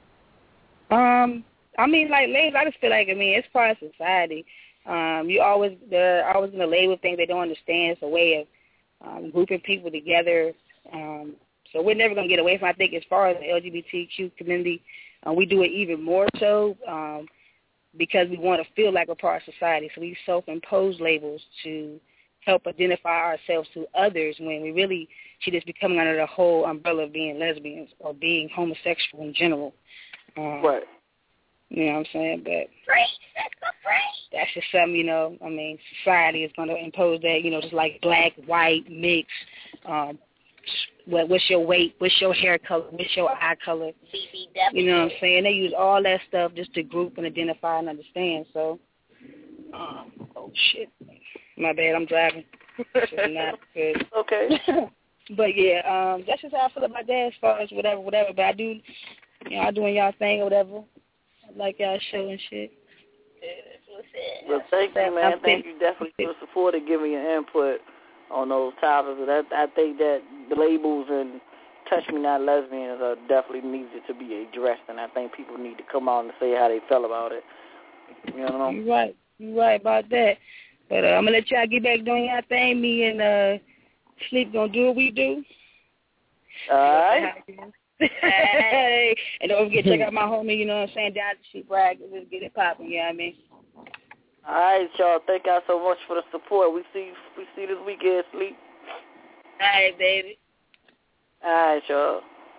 I mean, like, labels, I just feel like, I mean, it's part of society. They're always going to label things they don't understand. It's a way of grouping people together. So we're never going to get away from it. I think as far as the LGBTQ community, we do it even more so because we want to feel like we're part of society. So we self-impose labels to help identify ourselves to others when we really should just be coming under the whole umbrella of being lesbians or being homosexual in general. Right. You know what I'm saying? But that's just something, you know, I mean, society is going to impose that, you know, just like black, white, mixed, what's your weight, what's your hair color, what's your eye color. You know what I'm saying? They use all that stuff just to group and identify and understand. So, oh, shit. My bad, I'm driving. This is not good. Okay. But, yeah, that's just how I feel about that as far as whatever. But I do, you know, I doing y'all thing or whatever. I like y'all show and shit. Well, thank you, man. Thank you definitely for the support and giving your input on those topics. I think that the labels and touch me not lesbians are definitely needed to be addressed, and I think people need to come out and say how they feel about it. You know? You're right. You're right about that. But I'm going to let y'all get back doing your thing. Me and Sleep going to do what we do. All right. Hey. And don't forget to check out my homie, you know what I'm saying, down at the Sheep Rag. Let's get it popping, you know what I mean? All right, y'all. Thank y'all so much for the support. We see this weekend, Sleep. All right, baby. All right, y'all.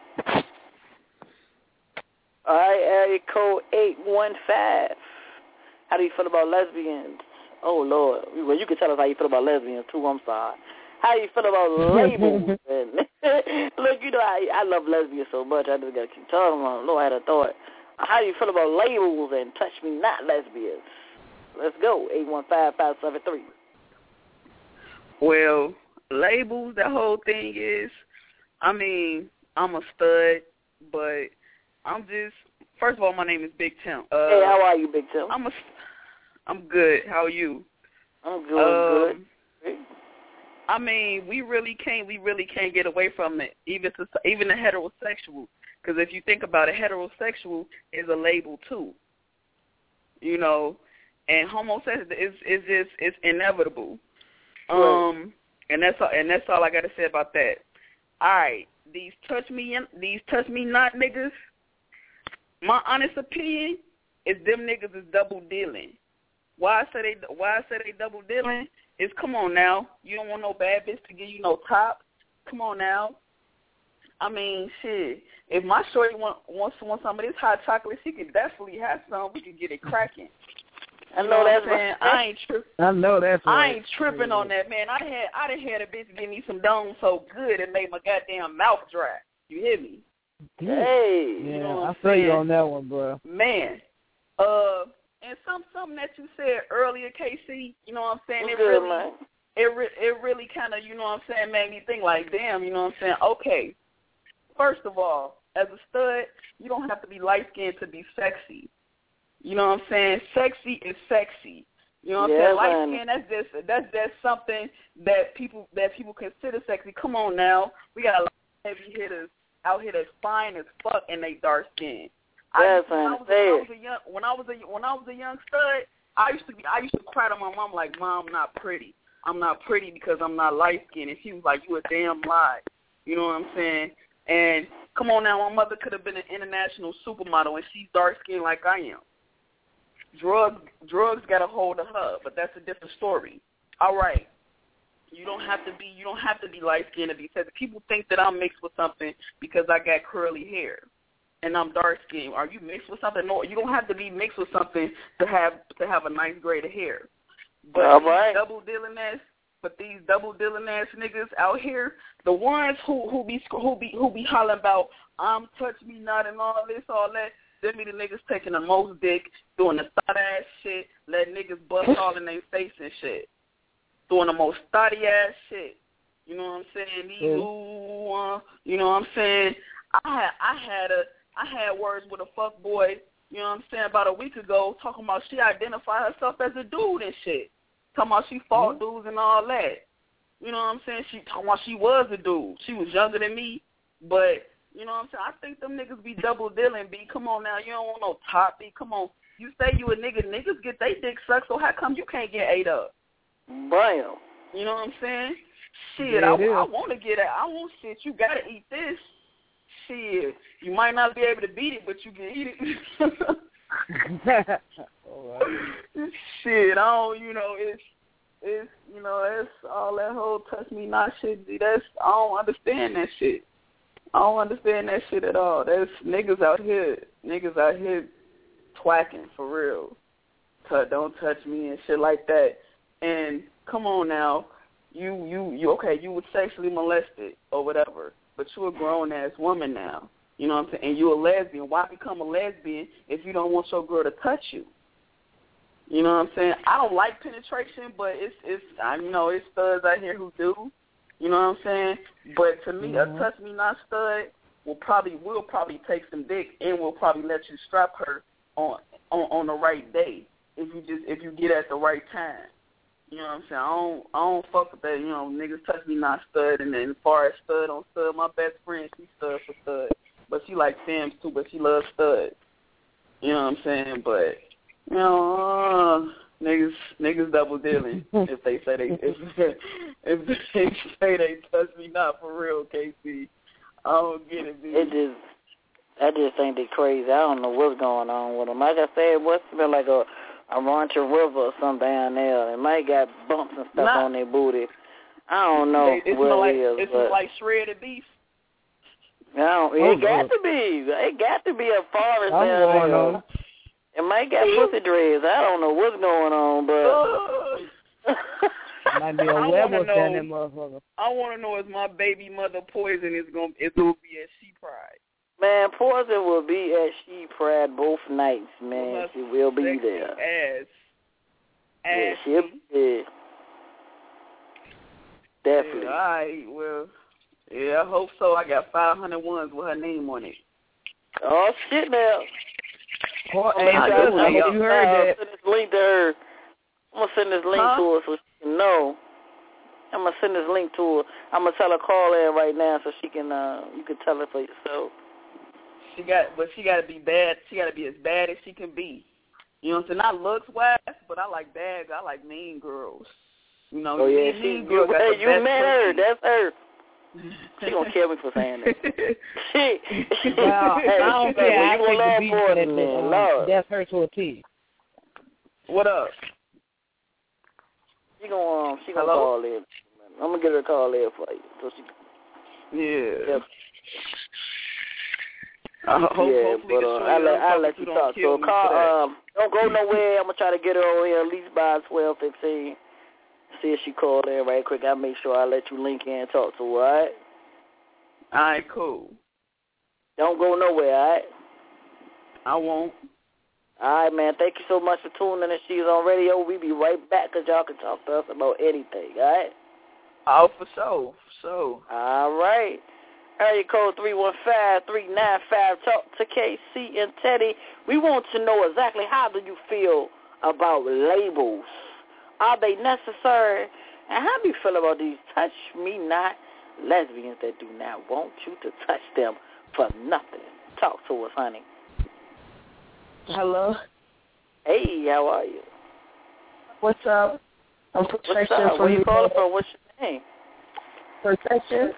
All right, area code 815. How do you feel about lesbians? Oh, Lord. Well, you can tell us how you feel about lesbians, too. I'm sorry. How do you feel about labels? Look, you know, I love lesbians so much. I just got to keep telling them. Lord, I had a thought. How do you feel about labels and touch me not lesbians? Let's go. 815-573. Well, labels, the whole thing is, I mean, I'm a stud, but I'm just, first of all, my name is Big Tim. Hey, how are you, Big Tim? I'm good. How are you? I'm good. I mean, we really can't get away from it, even the heterosexual. Because if you think about it, heterosexual is a label too. You know, and homosexual is inevitable. And that's all I got to say about that. All right, these touch me not niggas. My honest opinion is them niggas is double dealing. Why I say they double dealing is, come on now, you don't want no bad bitch to give you no top. Come on now. I mean, shit. If my shorty wants some of this hot chocolate, she can definitely have some. We can get it cracking. I know that's right. I ain't tripping. I know that's right. I ain't tripping on that, man. I done had a bitch give me some dome so good it made my goddamn mouth dry. You hear me? Hey. Yeah, you know I feel you on that one, bro. Man. And something that you said earlier, KC, you know what I'm saying? It really kind of, you know what I'm saying, made me think like, damn, you know what I'm saying? Okay, first of all, as a stud, you don't have to be light-skinned to be sexy. You know what I'm saying? Sexy is sexy. You know what I'm saying? Light-skinned, that's just something that people consider sexy. Come on now. We got a lot of heavy hitters out here that's fine as fuck and they dark-skinned. When I was a young stud, I used to cry to my mom like, Mom, I'm not pretty. I'm not pretty because I'm not light skinned. And she was like, you a damn lie. You know what I'm saying? And come on now, my mother could have been an international supermodel and she's dark skinned like I am. Drugs got a hold of her, but that's a different story. All right. You don't have to be light skinned to be sexy. People think that I'm mixed with something because I got curly hair. And I'm dark skinned. Are you mixed with something? No, you don't have to be mixed with something to have a nice grade of hair. But these double dealing ass niggas out here, the ones who be hollering about touch me not and all this, all that, them be the niggas taking the most dick, doing the thought ass shit, letting niggas bust all in their face and shit, doing the most thotty ass shit. You know what I'm saying? You know what I'm saying? I had words with a fuck boy, you know what I'm saying, about a week ago, talking about she identified herself as a dude and shit. Talking about she fought dudes and all that. You know what I'm saying? She talking about she was a dude. She was younger than me, but, you know what I'm saying, I think them niggas be double dealing, B. Come on now, you don't want no top, B. Come on. You say you a nigga, niggas get they dick sucked, so how come you can't get ate up? Bam. You know what I'm saying? Shit, I want to get it. I want shit. You got to eat this. Shit, you might not be able to beat it, but you can eat it. Shit, I don't, you know, it's you know, it's all that whole touch me not shit. I don't understand that shit. I don't understand that shit at all. There's niggas out here twacking for real. Don't touch me and shit like that. And come on now, you okay? You were sexually molested or whatever. But you're a grown-ass woman now, you know what I'm saying, and you're a lesbian. Why become a lesbian if you don't want your girl to touch you? You know what I'm saying? I don't like penetration, but I know it's studs out here who do. You know what I'm saying? But to me, a touch me not stud will probably take some dick and will probably let you strap her on the right day if you get at the right time. You know what I'm saying? I don't fuck with that, niggas touch me not stud, and then as far as stud on stud, my best friend, she stud for stud. But she like Sims too, but she loves stud. You know what I'm saying? But, niggas double dealing if they say if they say they touch me not for real, KC. I don't get it, dude. I just think they crazy. I don't know what's going on with them. Like I said, what's been like a Rancho River or something down there. They might got bumps and stuff on their booty. I don't know what it is. It's like shredded beef. It got to be a forest down there. It might got pussy dreads. I don't know what's going on, but it might be a werewolf down there, motherfucker. I want to know if my baby mother Poison is going to be at She Pride. Man, Poison will be at She Pride both nights, man. She will be there. Yeah, she'll be there. Definitely. Yeah, all right, well, yeah, I hope so. I got 500 ones with her name on it. Oh, shit now. You heard that. Send this link to her. I'm going to send this link to her so she can know. I'm going to send this link to her. I'm going to tell her call in right now so she can, you can tell her for yourself. She got to be bad. She got to be as bad as she can be. You know what I'm saying? Not looks-wise, but I like bad. I like mean girls. You know, mean girls. You met her. That's her. She gonna kill me for saying that. Well, I don't care. I take the beat for that. That's her to a T. What up? She gonna call in. I'm gonna get her a call in for you. So she. Yeah. Yep. Hopefully I'll let you talk. So don't go nowhere. I'm gonna try to get her over here at least by 12:15. See if she called in right quick. I'll make sure I let you link in and talk to her, all right? All right, cool. Don't go nowhere, all right? I won't. All right, man. Thank you so much for tuning in. She's on radio. We'll be right back because y'all can talk to us about anything, all right? Oh, for sure. All right. Area code 315-395. Talk to KC and Teddy. We want to know exactly how do you feel about labels. Are they necessary? And how do you feel about these touch me not lesbians that do not want you to touch them for nothing? Talk to us, honey. Hello. Hey, how are you? What's up? I'm Perfection from Where you calling from? What's your name? Perfection.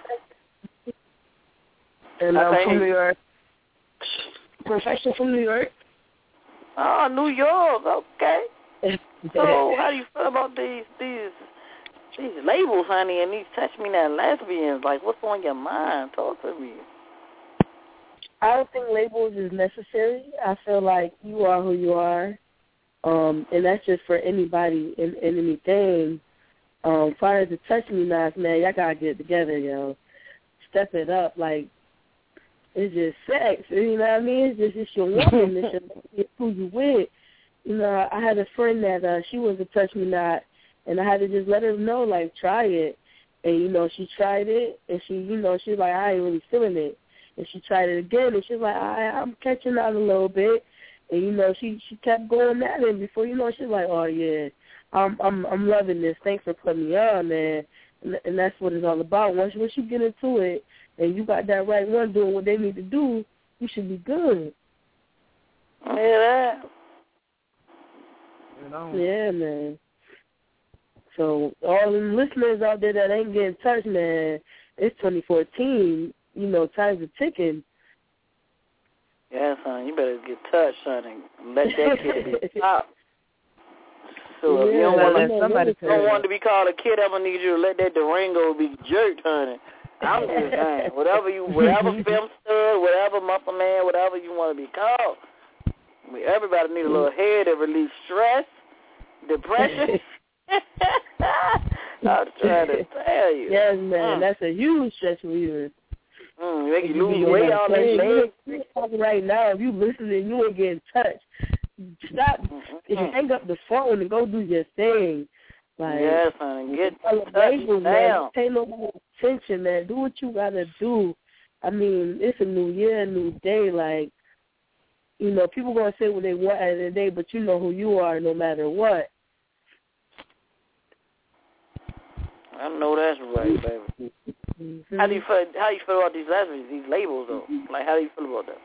And I'm from New York. Perfection from New York. Oh, New York. Okay. So, how do you feel about these labels, honey, and these touch me not lesbians? Like, what's on your mind? Talk to me. I don't think labels is necessary. I feel like you are who you are, and that's just for anybody and anything. As far as the touch me nots, man, y'all gotta get it together, yo. Step it up, like it's just sex. You know what I mean? It's your woman. It's who you with. You know, I had a friend that she was a touch me not, and I had to just let her know, like, try it. And, you know, she tried it, and she, you know, she's like, I ain't really feeling it. And she tried it again, and she's like, I'm catching out a little bit. And, you know, she kept going at it. Before you know, she's like, oh, yeah, I'm loving this. Thanks for putting me on, man. And that's what it's all about. Once you get into it, and you got that right one doing what they need to do, you should be good. Yeah, Yeah, man. So all the listeners out there that ain't getting touched, man, it's 2014. You know, time's are ticking. Yeah, son, you better get touched, son, and let that kid be top. So if you don't want to be called a kid, I'm gonna need you to let that Durango be jerked, honey. I'm just saying, whatever film stud, whatever muscle man, whatever you want to be called. I mean, everybody need a little hair to relieve stress, depression. I'm trying to tell you. Yes, man, that's a huge stress reliever. Make you lose weight all that shit. Right now, if you listening, you ain't getting touched. Stop. Hang up the phone and go do your thing. Like, yes, honey. Get touched down. Pay no attention, man. Do what you gotta do. I mean, it's a new year, a new day. Like, you know, people gonna say what they want at the day, but you know who you are no matter what. I know that's right, baby. Mm-hmm. How do you feel about these lesbians, these labels though? Like, how do you feel about that?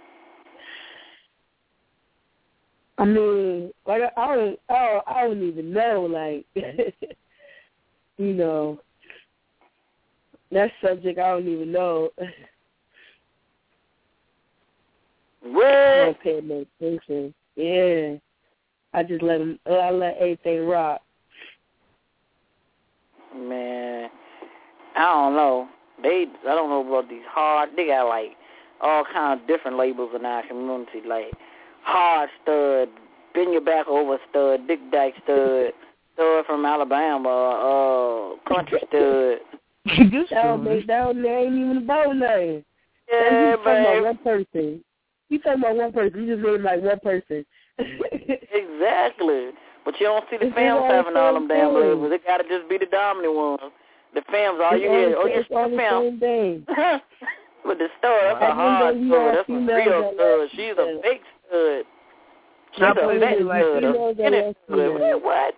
I mean, like I don't even know, like you know, that subject I don't even know. What? I don't pay no attention. Yeah, I just let everything rock. Man, I don't know. I don't know about these hard. They got like all kind of different labels in our community, like hard stud, bend your back over stud, big dyke stud, stud from Alabama, country stud. That ain't even about nothing. Yeah, you talking about one person. You talking about one person. You just named like one person. Exactly. But you don't see the fams having all them damn labels. It got to just be the dominant ones. The fams, all you hear, it's all the same thing. But the stud, that's a hard stud. That's a real stud. She's a fake stud. She's a fake stud. What?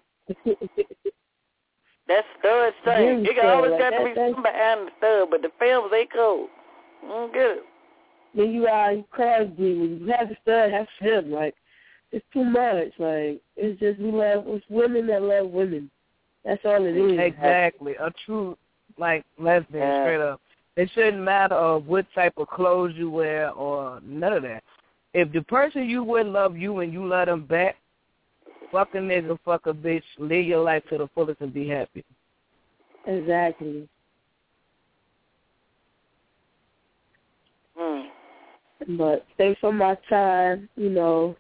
That stud thing. It always got to be something behind the stud, but the fams, they cold. I don't get it. Then you crossbreed. When you have the stud, have him. Like, it's too much. Like, it's just it's women that love women. That's all it is. Exactly. A true, like, lesbian, straight up. It shouldn't matter what type of clothes you wear or none of that. If the person you with love you and you love them back, fuck a nigga, fuck a bitch, live your life to the fullest and be happy. Exactly. But thanks for my time, you know.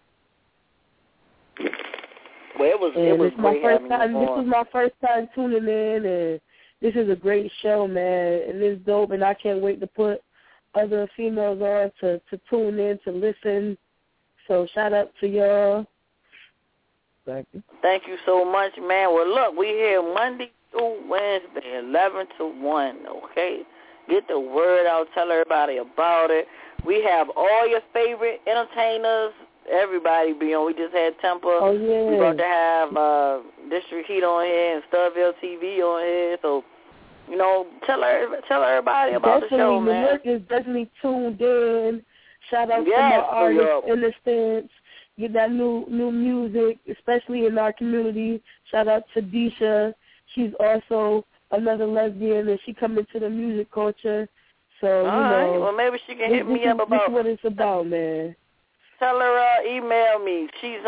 Well, it was great having you on. This was my first time tuning in, and this is a great show, man. And it's dope, and I can't wait to put other females on to tune in, to listen. So shout out to y'all. Thank you. Thank you so much, man. Well, look, we here Monday through Wednesday, 11 to 1, okay? Get the word out. Tell everybody about it. We have all your favorite entertainers. Everybody be on. We just had Temper. Oh, yeah. We're about to have District Heat on here and Studville TV on here. So, you know, tell everybody about the show, man. The work is definitely tuned in. Shout out to my artists, Innocence. Get that new music, especially in our community. Shout out to Disha. She's also another lesbian, and she come into the music culture. So, all right. Well, maybe she can hit me up about. This is what it's about, man. Tell her email me. It's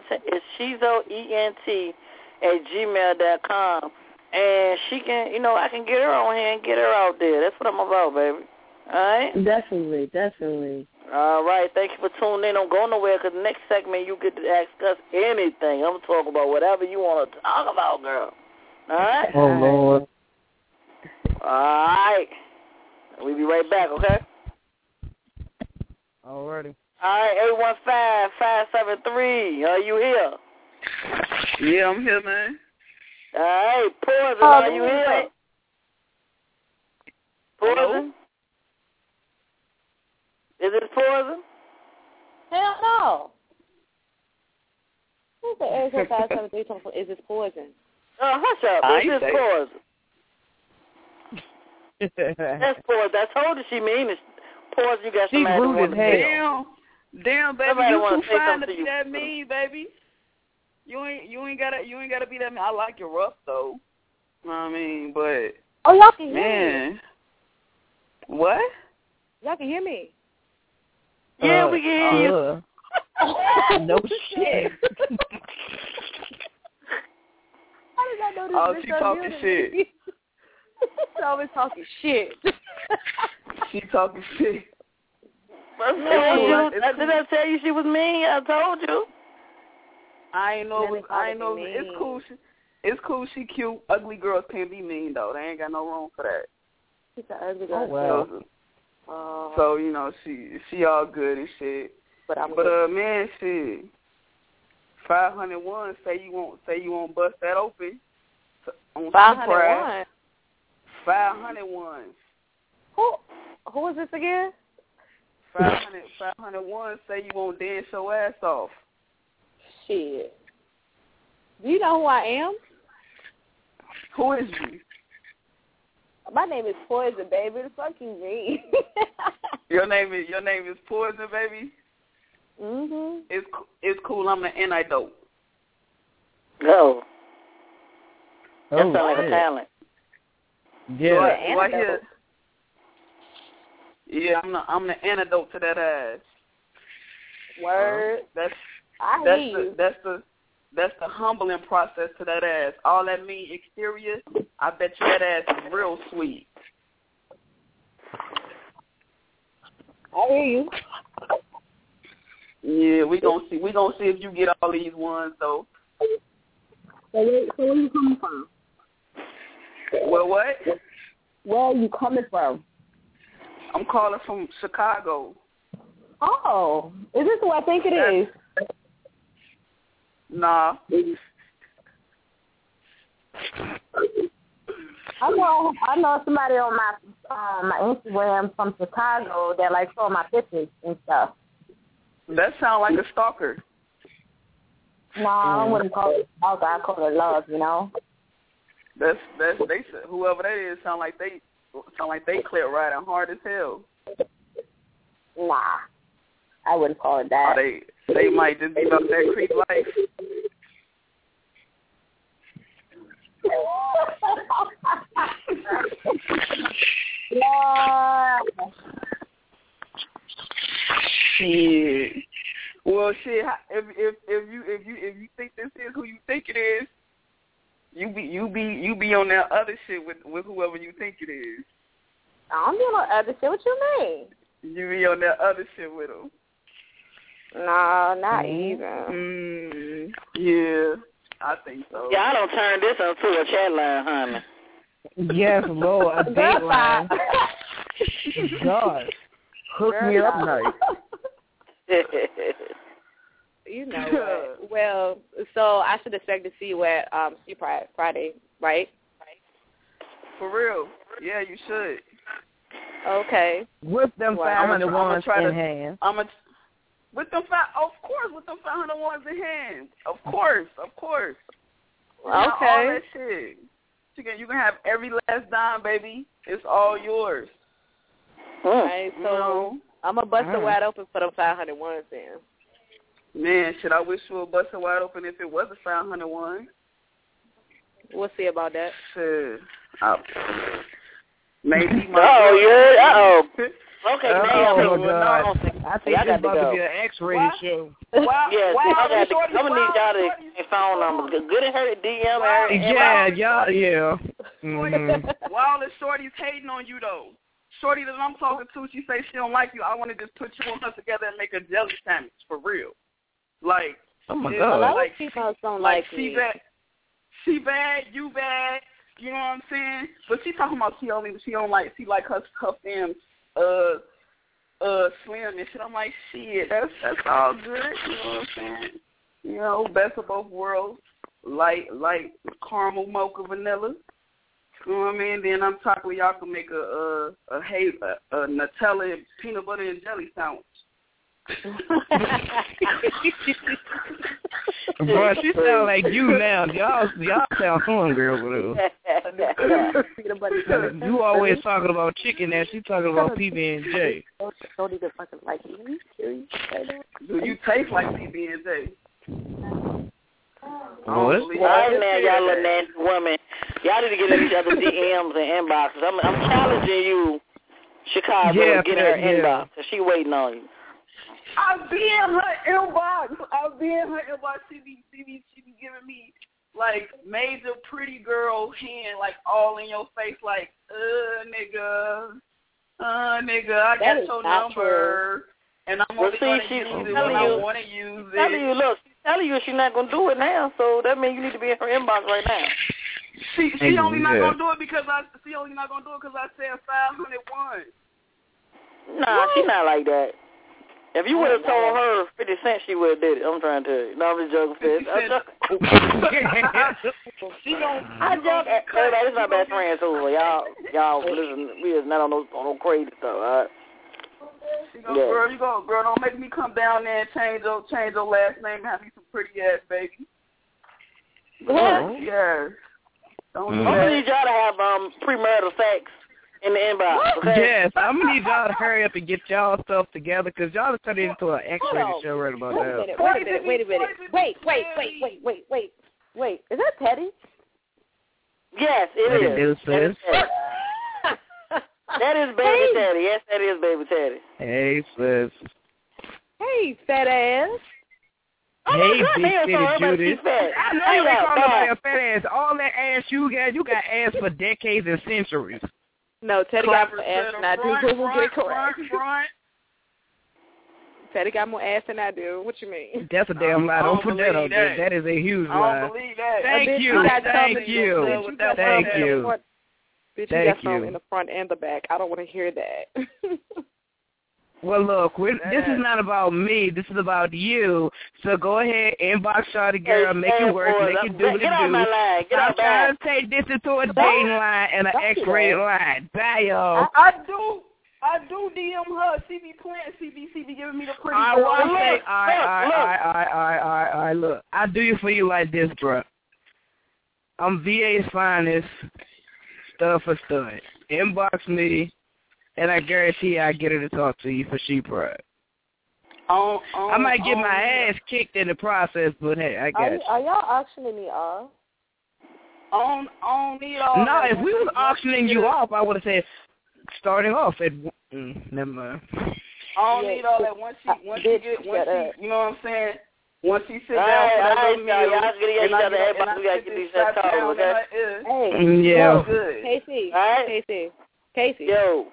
SheZoEnt@gmail.com, and she can, you know, I can get her on here and get her out there. That's what I'm about, baby. All right. Definitely. All right. Thank you for tuning in. Don't go nowhere, because next segment you get to ask us anything. I'm talking about whatever you want to talk about, girl. All right. Oh Lord. All right. We'll be right back, okay? Alrighty. All right, 815-573. Are you here? Yeah, I'm here, man. All right, Poison, are you here? Poison? Is it Poison? Hell no. Who's the 815-573? Is this Poison? Oh, hush up. This is Poison. That's Poison. I told her she mean it. Poison, you got somebody to want to hell. Damn, baby, you too fine to be that mean, baby. You ain't gotta be that mean. I like your rough though. You know what I mean, but y'all can hear me. What? Y'all can hear me. Yeah, we can hear you. No shit. How did I know this? Oh, she talking shit. She's always talking shit. She talking shit. I told you. Did I tell you she was mean? I told you. I ain't know. It's cool. It's cool. She cute. Ugly girls can't be mean though. They ain't got no room for that. She's an ugly girl. So you know she all good and shit. But man, shit. 501 say you won't bust that open. On 501. 501. Who is this again? 501 say you won't dance your ass off. Shit. Do you know who I am? Who is you? My name is Poison, baby. The fuck you mean? Your name is Poison, baby. Mhm. It's cool. I'm the antidote. Go. That Oh, sounds like a shit. talent. Yeah. Yeah, I'm the antidote to that ass. Word. That's you. That's the humbling process to that ass. All that mean exterior, I bet you that ass is real sweet. I hear you. Yeah, we gonna see if you get all these ones though. So where you coming from? Well, what? Where are you coming from? I'm calling from Chicago. Oh, is this who I think it is? Nah. I know somebody on my Instagram from Chicago that like saw my pictures and stuff. That sound like a stalker. No, I wouldn't call it stalker. I call it love. You know. That's they whoever that is sound like they clip riding hard as hell. Nah, I wouldn't call it that. Or they might just be about that creep life. Yeah. Shit. Well, shit. If you think this is who you think it is, you be on that other shit with whoever you think it is. I don't do no other shit. What you mean? You be on that other shit with them. No, not even. Yeah, I think so. Yeah, I don't turn this into a chat line, honey. Yes, Lord, a dateline. God, hook me up nice. You know what? Well, so I should expect to see you at Sea Pride Friday, right? For real? Yeah, you should. Okay. With them 500 ones in hand. With them 500 ones in hand. Of course. Okay. All that shit. You can have every last dime, baby. It's all yours. All right, so I'm going to bust it wide open for them 500 ones then. Man, I wish you would bust it wide open if it was a 500 one. We'll see about that. Shit. Maybe. Okay, I think I it's got about to be an X-rated show. Yes, I'm gonna need y'all to get phone numbers. Good and hurt DM her. Yeah. Mm-hmm. While the shorty's hating on you though, shorty that I'm talking to, she say she don't like you. I want to just put you and her together and make a jelly sandwich for real. Like, oh my God, like females don't like she bad, you bad. You know what I'm saying? But she talking about she like her fam slim and shit. I'm like, shit, that's all good. You know what I'm saying? You know, best of both worlds. Like caramel mocha vanilla. You know what I mean? Then I'm talking y'all can make a Nutella and peanut butter and jelly sandwich. Bro, she sound like you now. Y'all sound hungry over there. You always talking about chicken and she talking about PB&J. Don't even fucking like you. Do you taste like PB&J? What? All right now, y'all little nasty women. Y'all need to get in each other's DMs and inboxes. I'm challenging you, Chicago, to get in her inbox. She waiting on you. I'll be in her inbox. She be giving me like major pretty girl hand, like all in your face, like nigga, I got your number, and I'm only gonna use it when I want to use it. Look, she's telling you she's not gonna do it now, so that means you need to be in her inbox right now. She only not gonna do it because I said 501. Nah, she's not like that. If you would have told her 50 cents, she would have did it. I'm trying to tell you. No, I'm just joking, Fitz. I joke. Everybody, this is my best friend, too. Y'all listen, we is not on no crazy stuff, all right? Girl, don't make me come down there and change your last name and have me some pretty ass baby. What? Yeah. Don't I'm gonna need y'all to have premarital sex in the inbox. Okay? Yes, I'm gonna need y'all to hurry up and get y'all stuff together because y'all are turning into an X-rated show right about now. Wait a minute. Wait. Is that Teddy? Yes, it is. That is baby Teddy. Yes, that is baby Teddy. Hey, sis. Hey, fat ass. Hey, big city Judas. I know you ain't calling nobody a fat ass. All that ass you got ass for decades and centuries. No, Teddy got more ass than I do. We'll get it correct. Teddy got more ass than I do. What you mean? That's a damn lie. Don't put that on there. That is a huge lie. I don't believe that. Thank you. Bitch, you got some in the front and the back. I don't want to hear that. Well, look, this is not about me. This is about you. So go ahead, inbox Shawty girl, make it work, make it do what it do. I'm trying to take this into a dating line and an X-rated line. Bye, y'all. I do DM her. She be playing. She be giving me the pretty girl. All right, look. I do you for you like this, bro. I'm VA's finest, stud for stud. Inbox me. And I guarantee I get her to talk to you for she pride. I might get my ass kicked in the process, but hey, I got you. Are y'all auctioning me off? I don't need all. No, if we was auctioning you off, I would have said starting off at. Never mind. I don't need all that. Once she, you know what I'm saying? Once she sit down for that little meal, y'all get each other. Everybody, we gotta get these shots calls, okay? Hey, yeah. Casey. Yo.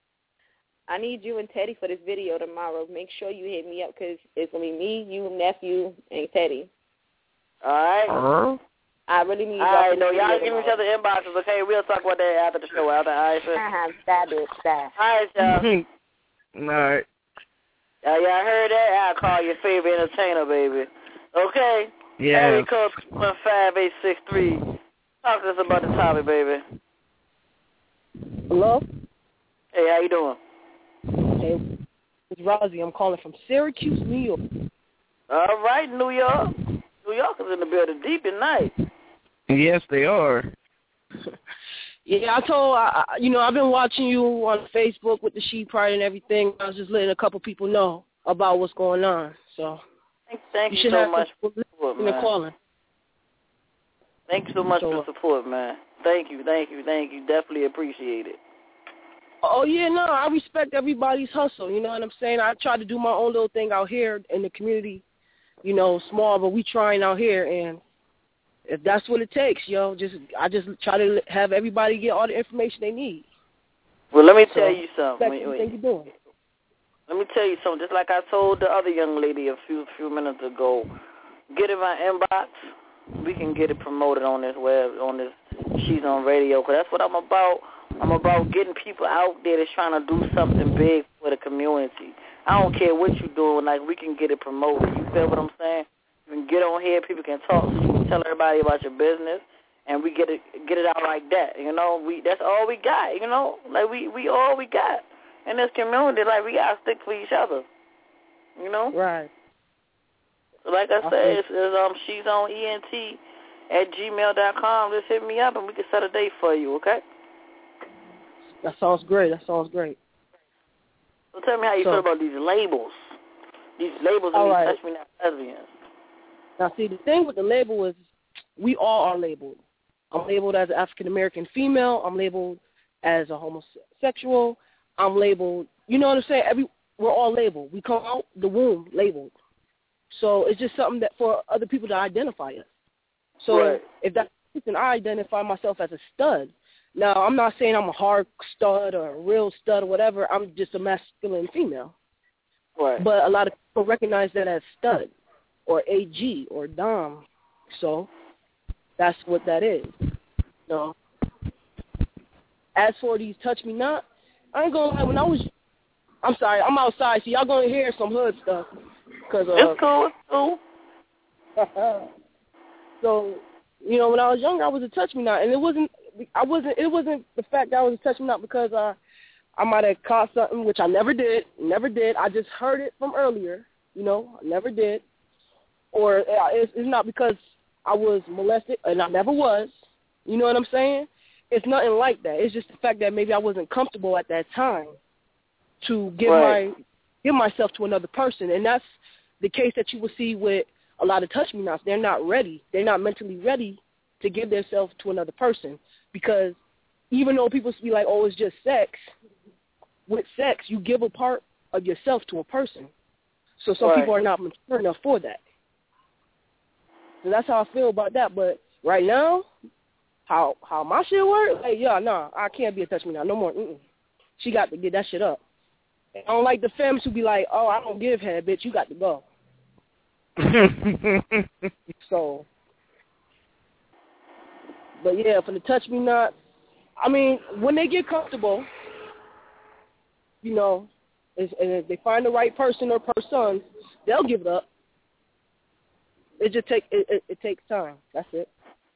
I need you and Teddy for this video tomorrow. Make sure you hit me up because it's going to be me, you, nephew, and Teddy. All right. I really need y'all. All right, no, y'all give each other inboxes, okay? We'll talk about that after the show. All right, That bitch, that. All right, y'all. All right. Y'all heard that? I'll call your favorite entertainer, baby. Okay? Yeah. Area code 15863. Talk to us about the topic, baby. Hello? Hey, how you doing? Hey, it's Rosie. I'm calling from Syracuse, New York. All right, New York. New York is in the building deep at night. Yes, they are. Yeah, I've been watching you on Facebook with the She Pride and everything. I was just letting a couple people know about what's going on. So thank you so much for support, man. Calling. Thank you so much for support, man. Thank you. Definitely appreciate it. Oh, yeah, no, I respect everybody's hustle, you know what I'm saying? I try to do my own little thing out here in the community, small, but we trying out here, and if that's what it takes, I just try to have everybody get all the information they need. Well, let me tell you something. What you doing? Let me tell you something. Just like I told the other young lady a few minutes ago, get in my inbox. We can get it promoted on this She's on Radio, because that's what I'm about. I'm about getting people out there that's trying to do something big for the community. I don't care what you're doing. Like, we can get it promoted. You feel what I'm saying? You can get on here. People can talk. You can tell everybody about your business, and we get it out like that. That's all we got. Like we all we got in this community. Like, we gotta stick for each other. Right. So like I said, it's she's on ENT@gmail.com. Just hit me up, and we can set a date for you. Okay? That sounds great. So tell me how you feel about these labels. These labels and these touch me not lesbians. Now, see, the thing with the label is we all are labeled. I'm labeled as an African-American female. I'm labeled as a homosexual. I'm labeled, you know what I'm saying? We're all labeled. We come out the womb labeled. So it's just something that for other people to identify us. So if that's the reason, I identify myself as a stud. Now, I'm not saying I'm a hard stud or a real stud or whatever. I'm just a masculine female. Right. But a lot of people recognize that as stud or AG or dom. So that's what that is. As for these touch me not, I ain't going to lie. I'm sorry, I'm outside, so y'all going to hear some hood stuff. It's cool. So, when I was younger, I was a touch me not, and it wasn't the fact that I was a touch me not because I might have caught something, which I never did. I just heard it from earlier, I never did. Or it's not because I was molested, and I never was. You know what I'm saying? It's nothing like that. It's just the fact that maybe I wasn't comfortable at that time to give myself to another person. And that's the case that you will see with a lot of touch-me-nots. They're not ready. They're not mentally ready to give themselves to another person, because even though people be like, oh, it's just sex, with sex, you give a part of yourself to a person. So some people are not mature enough for that. So that's how I feel about that. But right now, how my shit work, like, I can't be a touch-me-not no more. She got to get that shit up. I don't like the femmes who be like, oh, I don't give head, bitch, you got to go. So, but yeah, for the touch-me-not, I mean, when they get comfortable, you know, and if they find the right person or person, they'll give it up. It just it takes time. That's it.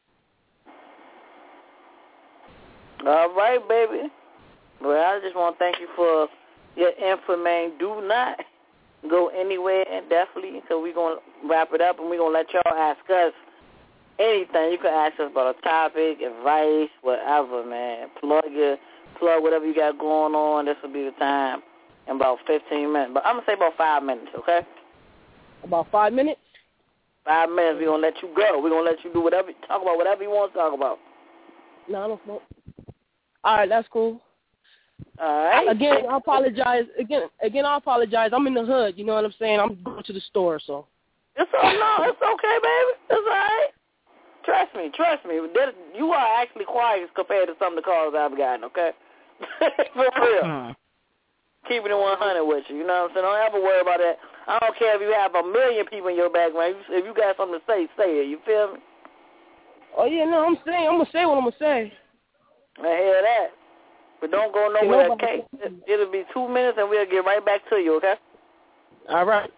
All right, baby. Well, I just want to thank you for your info, man. Do not go anywhere indefinitely. So we're going to wrap it up, and we're going to let y'all ask us anything. You can ask us about a topic, advice, whatever, man. Plug whatever you got going on. This will be the time in about 15 minutes. But I'm going to say about 5 minutes, okay? About 5 minutes? 5 minutes. We're going to let you go. We're going to let you do whatever, talk about whatever you want to talk about. No, I don't smoke. All right, that's cool. All right. Again, I apologize. I apologize. I'm in the hood. You know what I'm saying? I'm going to the store, so. It's okay, baby. It's all right. Trust me. You are actually quiet compared to some of the calls I've gotten, okay? For real. Keeping it 100 with you. You know what I'm saying? Don't ever worry about that. I don't care if you have 1 million people in your background. If you got something to say it. You feel me? Oh, yeah, no, I'm going to say what I'm going to say. I hear that. But don't go nowhere, okay? It'll be 2 minutes, and we'll get right back to you, okay? All right.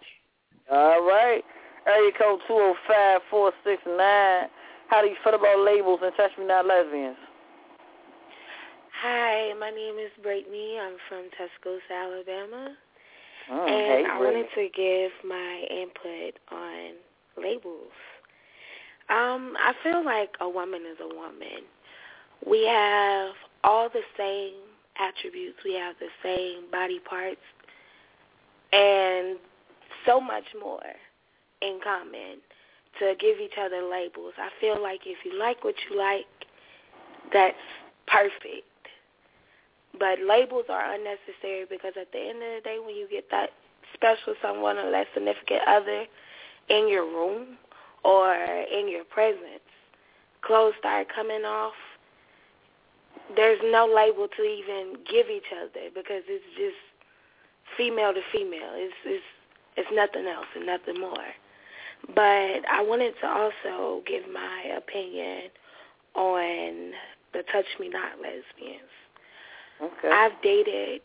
Area code 205-469. How do you feel about labels and touch-me-not lesbians? Hi, my name is Brittany. I'm from Tuscaloosa, Alabama. Hey, I wanted to give my input on labels. I feel like a woman is a woman. We have all the same attributes. We have the same body parts and so much more in common to give each other labels. I feel like if you like what you like, that's perfect. But labels are unnecessary because at the end of the day, when you get that special someone or that significant other in your room or in your presence, clothes start coming off, there's no label to even give each other because it's just female to female. It's nothing else and nothing more. But I wanted to also give my opinion on the touch-me-not lesbians. Okay. I've dated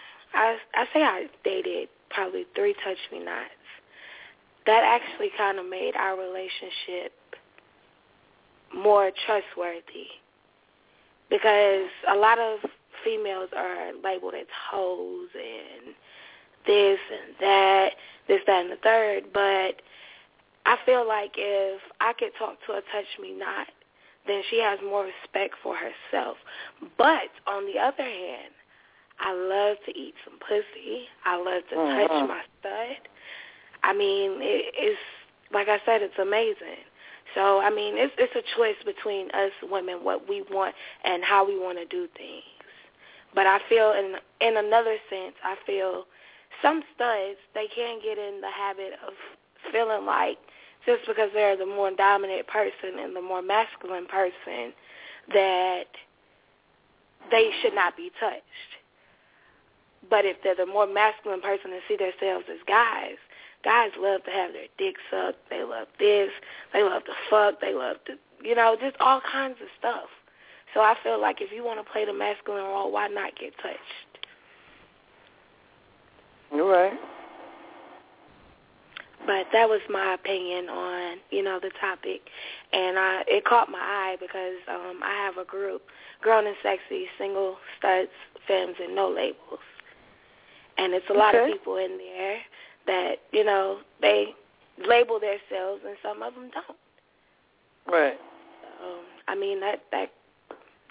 probably 3 touch-me-nots. That actually kind of made our relationship more trustworthy because a lot of females are labeled as hoes and this and that, and the third, but I feel like if I could talk to a touch-me-not, then she has more respect for herself. But on the other hand, I love to eat some pussy. I love to touch my stud. I mean, it's like I said, it's amazing. So, I mean, it's a choice between us women, what we want and how we want to do things. But I feel in another sense, I feel some studs, they can get in the habit of feeling like just because they're the more dominant person and the more masculine person that they should not be touched. But if they're the more masculine person and see themselves as guys love to have their dick sucked. They love this. They love to fuck. They love to, just all kinds of stuff. So I feel like if you want to play the masculine role, why not get touched? You're right. But that was my opinion on, the topic. And it caught my eye because I have a group, Grown and Sexy, Single Studs, Femmes, and No Labels. And it's a lot of people in there that, they label themselves and some of them don't. Right. So, I mean, that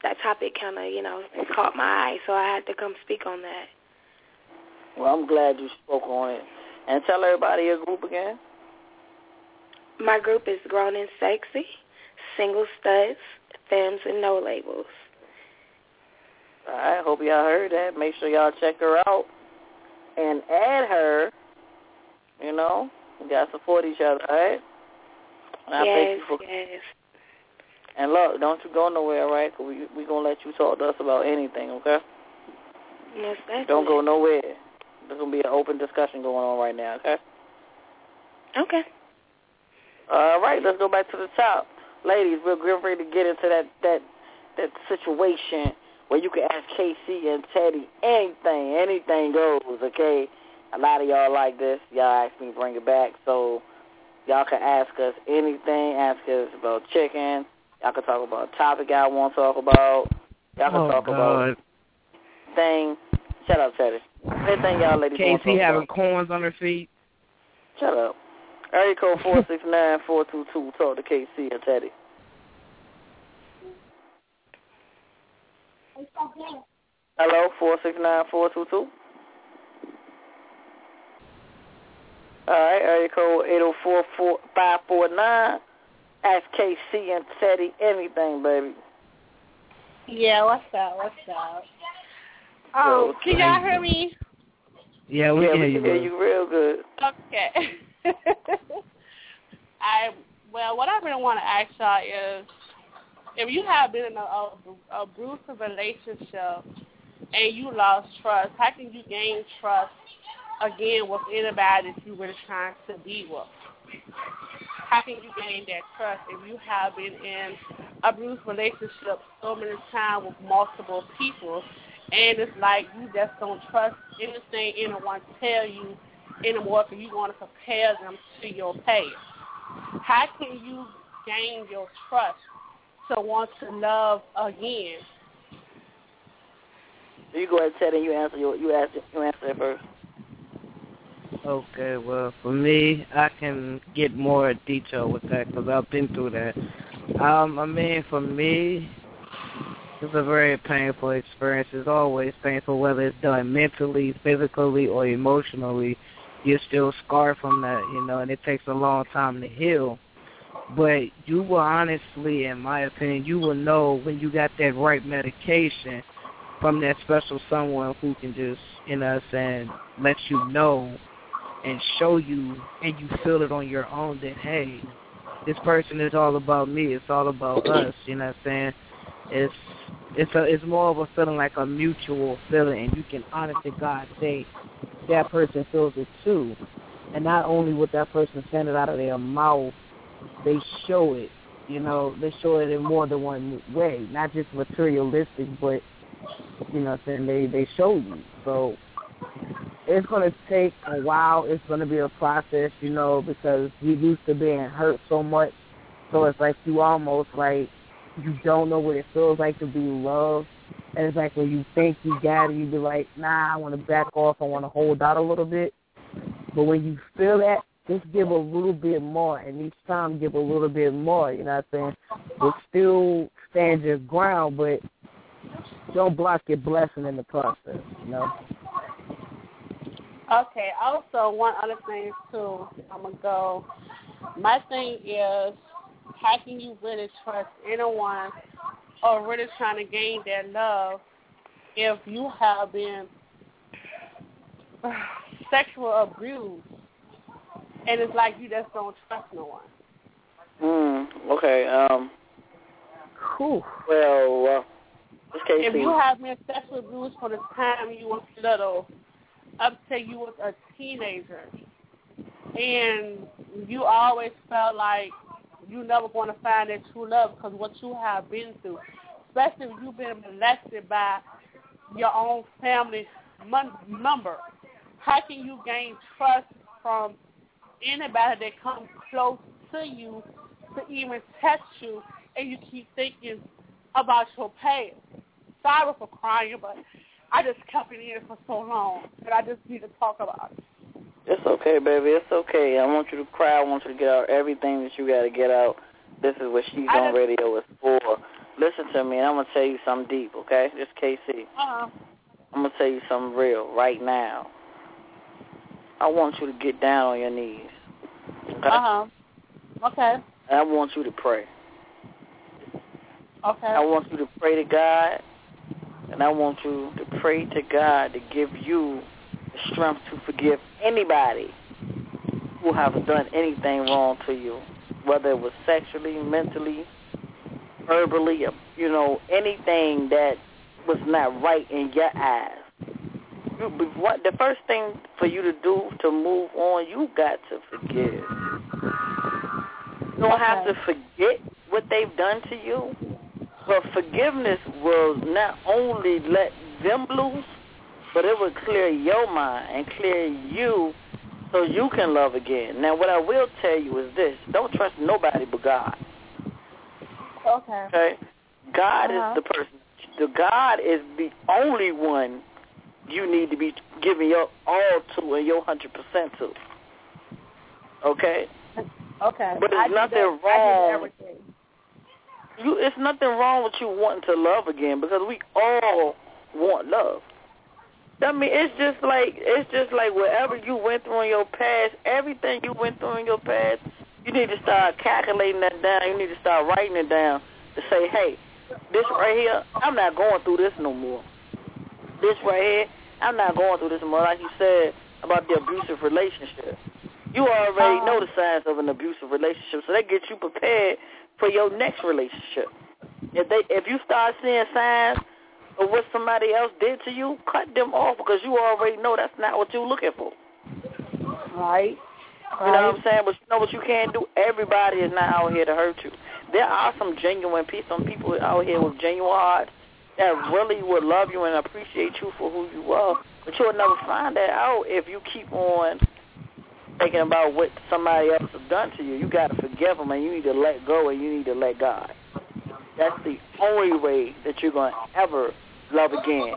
that topic kind of, caught my eye, so I had to come speak on that. Well, I'm glad you spoke on it. And tell everybody your group again. My group is Grown and Sexy, Single Studs, Femmes and No Labels. All right, hope y'all heard that. Make sure y'all check her out and add her. We got to support each other, all right? And yes. And look, don't you go nowhere, all right? Because we're going to let you talk to us about anything, okay? Yes, definitely. Don't go nowhere. There's going to be an open discussion going on right now, okay? Okay. All right, let's go back to the top. Ladies, we're ready to get into that situation where you can ask KC and Teddy anything. Anything goes, okay? A lot of y'all like this. Y'all asked me to bring it back, so y'all can ask us anything. Ask us about chicken. Y'all can talk about a topic y'all want to talk about. Y'all can talk about thing. Shut up, Teddy. Anything y'all ladies want to talk KC having about. corns on her feet. Shut up. Area code 469-422. Talk to KC and Teddy. Hello, 469-422. All right, area code 804-549. Ask KC and Teddy anything, baby. Yeah, what's up? Can y'all hear me? Yeah, we can hear you real good. Okay. What I really want to ask y'all is, if you have been in a abusive relationship and you lost trust, how can you gain trust again with anybody that you were trying to be with? How can you gain that trust if you have been in a abusive relationship so many times with multiple people, and it's like you just don't trust anything anyone tell you anymore because you want to compare them to your past? How can you gain your trust to want to love again? You go ahead, Teddy, and you answer it first. Okay, well, for me, I can get more detail with that because I've been through that. For me, it's a very painful experience. It's always painful, whether it's done mentally, physically, or emotionally. You're still scarred from that, and it takes a long time to heal. But you will honestly, in my opinion, you will know when you got that right medication from that special someone who can just, let you know and show you, and you feel it on your own that, hey, this person is all about me. It's all about us. You know what I'm saying? It's more of a feeling like a mutual feeling, and you can honestly, God, say that person feels it too. And not only with that person saying it out of their mouth, they show it. They show it in more than one way, not just materialistic, but they show you. So it's going to take a while. It's going to be a process, because you used to being hurt so much. So it's like you almost like you don't know what it feels like to be loved. And it's like when you think you got it, you be like, nah, I want to back off. I want to hold out a little bit. But when you feel that, just give a little bit more. And each time give a little bit more, you know what I'm saying? But still stand your ground, but don't block your blessing in the process, Okay, also one other thing too, I'm going to go. My thing is, how can you really trust anyone or really trying to gain their love if you have been sexual abused and it's like you just don't trust no one? Okay. Well, if you have been sexually abused from the time you were little up till you was a teenager, and you always felt like you never going to find that true love because what you have been through, especially if you've been molested by your own family member, how can you gain trust from anybody that comes close to you to even touch you, and you keep thinking about your past? Sorry for crying, but I just kept it in for so long that I just need to talk about it. It's okay, baby. It's okay. I want you to cry. I want you to get out everything that you got to get out. This is what She's on Radio is for. listen to me, and I'm going to tell you something deep, okay? This is KC. Uh-huh. I'm going to tell you something real right now. I want you to get down on your knees. Okay? Uh-huh. Okay. And I want you to pray. Okay. I want you to pray to God, and I want you to pray to God to give you the strength to forgive anybody who has done anything wrong to you, whether it was sexually, mentally, verbally, anything that was not right in your eyes. The first thing for you to do to move on, you got to forgive. You don't have to forget what they've done to you, but forgiveness will not only let them loose, but it will clear your mind and clear you so you can love again. Now, what I will tell you is this. Don't trust nobody but God. Okay. God is the person. God is the only one you need to be giving your all to and your 100% to. Okay? Okay. But there's nothing wrong. It's nothing wrong with you wanting to love again because we all want love. I mean, it's just like whatever you went through in your past, everything you went through in your past, you need to start calculating that down. You need to start writing it down to say, hey, this right here, I'm not going through this no more. This right here, I'm not going through this no more. Like you said about the abusive relationship. You already know the signs of an abusive relationship, so that gets you prepared for your next relationship. If you start seeing signs of what somebody else did to you, cut them off because you already know that's not what you're looking for. Right. You know what I'm saying? But you know what you can't do? Everybody is not out here to hurt you. There are some genuine people, some people out here with genuine hearts that really would love you and appreciate you for who you are. But you'll never find that out if you keep on thinking about what somebody else has done to you. You got to forgive them, and you need to let go, and you need to let God. That's the only way that you're going to ever love again.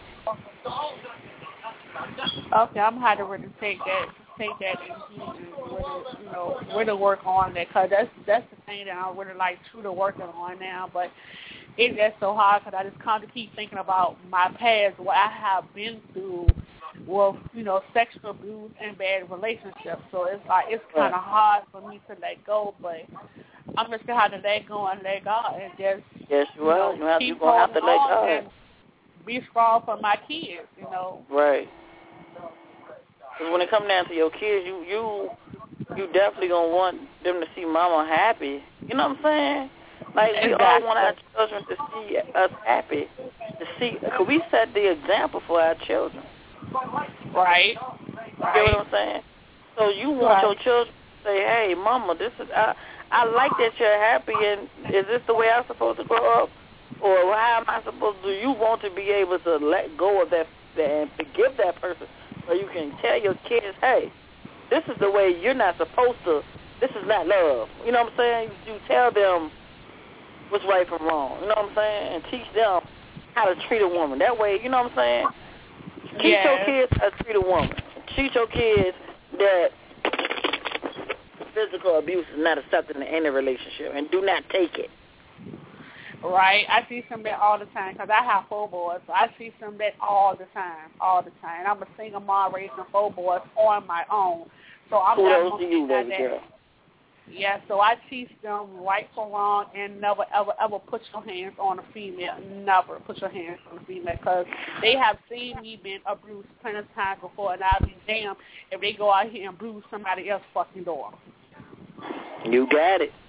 Okay, I'm going to really take that and where to work on that, because that's the thing that I'm really true to working on now. But it's just so hard because I just kind of keep thinking about my past, what I have been through with sexual abuse and bad relationships. So it's kind of hard for me to let go, but I'm just gonna have to let go and let God and just you're going to have to let go and be strong for my kids. Right. Because when it comes down to your kids, you definitely gonna want them to see Mama happy. You know what I'm saying? Like we all want our children to see us happy, because we set the example for our children. Right. You get what I'm saying? So you want your children to say, "Hey, Mama, this is I like that you're happy, and is this the way I'm supposed to grow up, or how am I supposed to?" You want to be able to let go of that and forgive that person, so you can tell your kids, "Hey, this is the way you're not supposed to. This is not love." You know what I'm saying? You tell them what's right from wrong. You know what I'm saying? And teach them how to treat a woman. That way, you know what I'm saying? Teach your kids how to treat a woman. Teach your kids that physical abuse is not accepted in any relationship, and do not take it. Right. I see some of that all the time because I have 4 boys, so I see some of that all the time. And I'm a single mom raising 4 boys on my own. So I'm kudos to you, baby girl. Yeah, so I teach them right from wrong and never, ever, ever put your hands on a female. Never put your hands on a female because they have seen me being abused plenty of times before, and I'll be damned if they go out here and bruise somebody else's fucking door. You got it.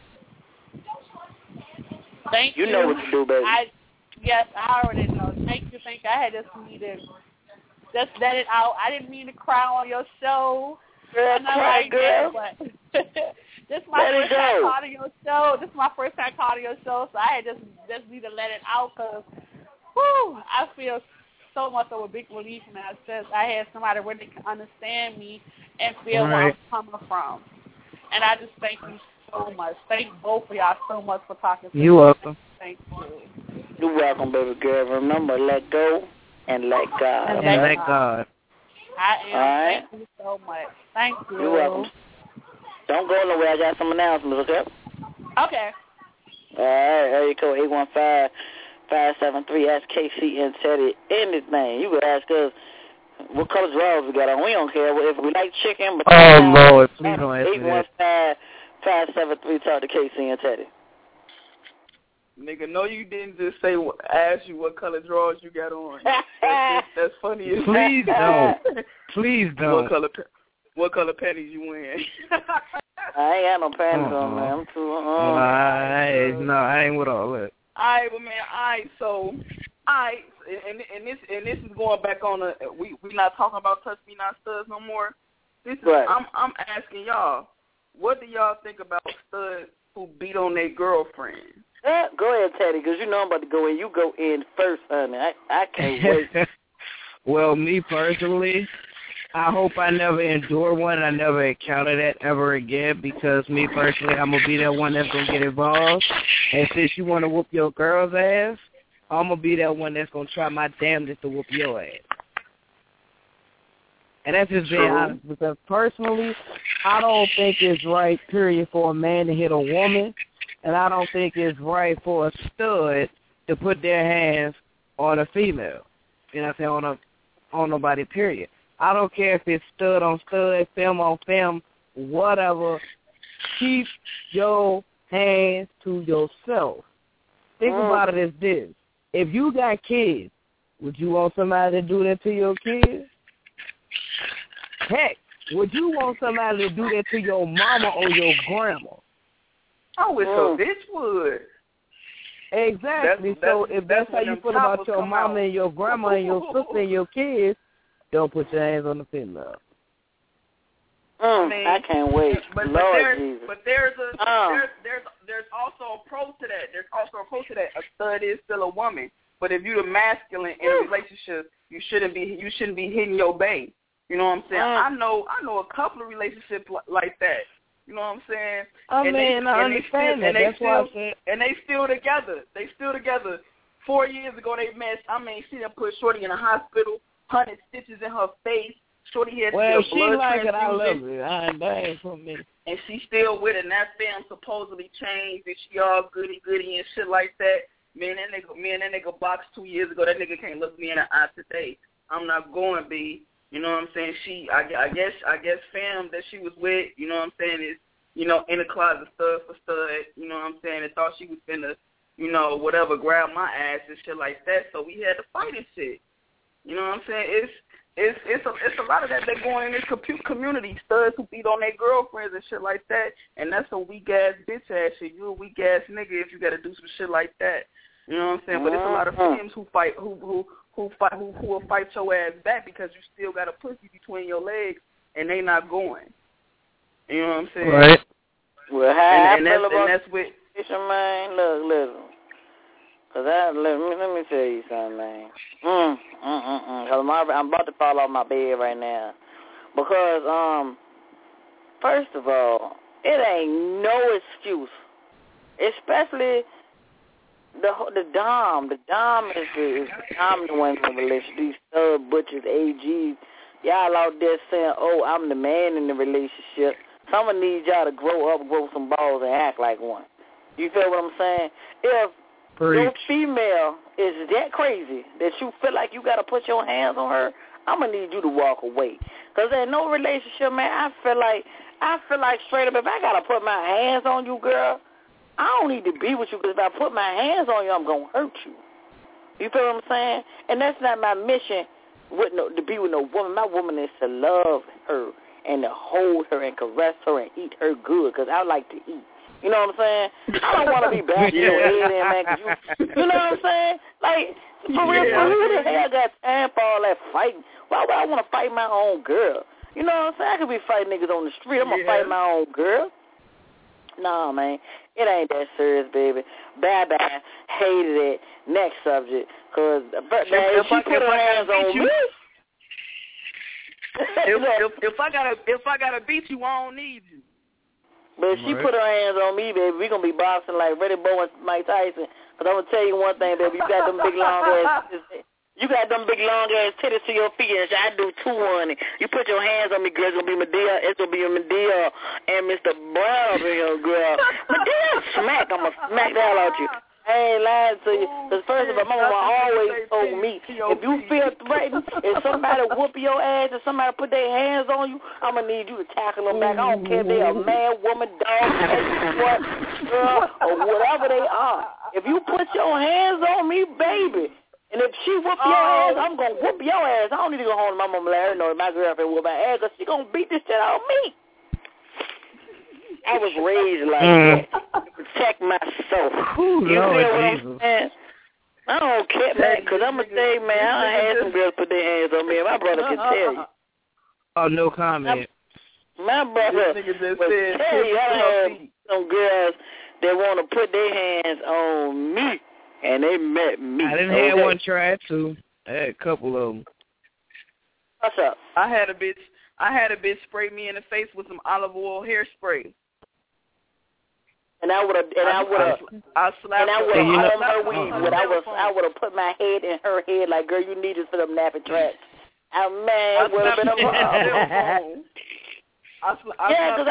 Thank you. You know what to do, baby. Yes, I already know. Thank you. I had just needed just let it out. I didn't mean to cry on your show. Girl, cry, girl. But this is my first time calling your show. So I had just need to let it out because, I feel so much of a big relief now since I had somebody really can understand me and feel where I'm coming from. And I just thank you so much. Thank both of y'all so much for talking to me. You're welcome. Thank you. You're welcome, baby girl. Remember, let go and let God. And let God. I am. All right. Thank you so much. Thank you. You're welcome. Don't go nowhere. I got some announcements, okay? Okay. All right. Area code 573. Ask KC and Teddy anything. You could ask us what color drawers we got on. We don't care if we like chicken. But Lord, please don't ask me that. 815-573. Talk to KC and Teddy. Nigga, no, you didn't just say ask you what color drawers you got on. That's funny. Please don't. Please don't. What color panties you wearing? I ain't got no panties on, man. I'm too. No, I ain't with all that. Alright, but man, and this is going back on we not talking about touch me not studs no more. This is right. I'm asking y'all, what do y'all think about studs who beat on their girlfriend? Go ahead, Teddy, because you know I'm about to go in. You go in first, honey. I can't wait. Well, me personally, I hope I never endure one. I never encounter that ever again, because me personally, I'm going to be that one that's going to get involved. And since you want to whoop your girl's ass, I'm going to be that one that's going to try my damnedest to whoop your ass. And that's just being honest, because personally, I don't think it's right, period, for a man to hit a woman. And I don't think it's right for a stud to put their hands on a female. You know what I'm saying? On nobody, period. I don't care if it's stud on stud, film on film, whatever. Keep your hands to yourself. Think about it as this. If you got kids, would you want somebody to do that to your kids? Heck, would you want somebody to do that to your mama or your grandma? I wish a bitch would. Exactly. So if that's how you feel about your mama and your grandma and your sister and your kids, don't put your hands on the female. I can't wait. But Lord there's also a pro to that. There's also a pro to that. A stud is still a woman. But if you're the masculine in a relationship, you shouldn't be hitting your bae. You know what I'm saying? I know a couple of relationships like that. You know what I'm saying? I understand that. That's why I said. And they still together. 4 years ago they met. I mean, she done put Shorty in a hospital, 100 stitches in her face. Shorty had well, she like it, I love it. That ain't for me. And she's still with it. And that film supposedly changed. And she all goody and shit like that. Me and that nigga boxed 2 years ago. That nigga can't look me in the eye today. I'm not going to be. You know what I'm saying? I guess fam that she was with, you know what I'm saying, is, you know, in the closet stud for stud, you know what I'm saying, and thought she was finna, you know, whatever, grab my ass and shit like that, so we had to fight and shit. You know what I'm saying? It's a lot of that going in this community, studs who beat on their girlfriends and shit like that, and that's a weak-ass bitch-ass shit. You a weak-ass nigga if you gotta do some shit like that. You know what I'm saying? But it's a lot of femmes who fight, who will fight your ass back because you still got a pussy between your legs and they not going. You know what I'm saying? Right. Well, and that's with man. Look, listen. Cause let me tell you something, man. Cause I'm about to fall off my bed right now. Because first of all, it ain't no excuse, especially. The Dom is the dominant in the relationship. These stud butchers, AGs, y'all out there saying, "Oh, I'm the man in the relationship." Someone needs y'all to grow up, grow some balls, and act like one. You feel what I'm saying? If your female is that crazy that you feel like you got to put your hands on her, I'm gonna need you to walk away. Cause in no relationship, man, I feel like straight up, if I gotta put my hands on you, girl, I don't need to be with you, because if I put my hands on you, I'm going to hurt you. You feel what I'm saying? And that's not my mission to be with no woman. My woman is to love her and to hold her and caress her and eat her good, because I like to eat. You know what I'm saying? I don't want to be bashing your head in, man, because you know what I'm saying? Like, for real, who the hell got time for all that fighting? Why would I want to fight my own girl? You know what I'm saying? I could be fighting niggas on the street. I'm going to fight my own girl. No, man. It ain't that serious, baby. Bye-bye. Hated it. Next subject. Because if she put her hands on me... If I gotta beat you, I don't need you. But if she put her hands on me, baby, we going to be boxing like Reddy Bow and Mike Tyson. Because I'm going to tell you one thing, baby. You got them big long ass... You got them big long ass titties to your feet, and I do 2-1. You put your hands on me, girl. It's gonna be Medea. It's gonna be Medea and Mr. Brown, girl. Medea smack. I'm gonna smack the hell out you. I ain't lying to you. Because first of all, my mama always told me, if you feel threatened, if somebody whoop your ass, if somebody put their hands on you, I'm going to need you to tackle them back. I don't care if they're a man, woman, dog, what, girl, or whatever they are. If you put your hands on me, baby, and if she whoop your ass, I'm going to whoop your ass. I don't need to go home to my mama and let her know my girlfriend whoop my ass because she going to beat this shit out of me. I was raised like that to protect myself. You know what I'm saying? I don't care, man, because I'm going to say, man, I had some girls put their hands on me, and my brother can tell you. Oh, no comment. My brother will tell you I had some girls that want to put their hands on me, and they met me. I didn't have one try to. I had a couple of them. What's up? I had a bitch spray me in the face with some olive oil hairspray. And I would have put my head in her head like, girl, you need this for them nappy tracks. Man, would have been a problem. Yeah, because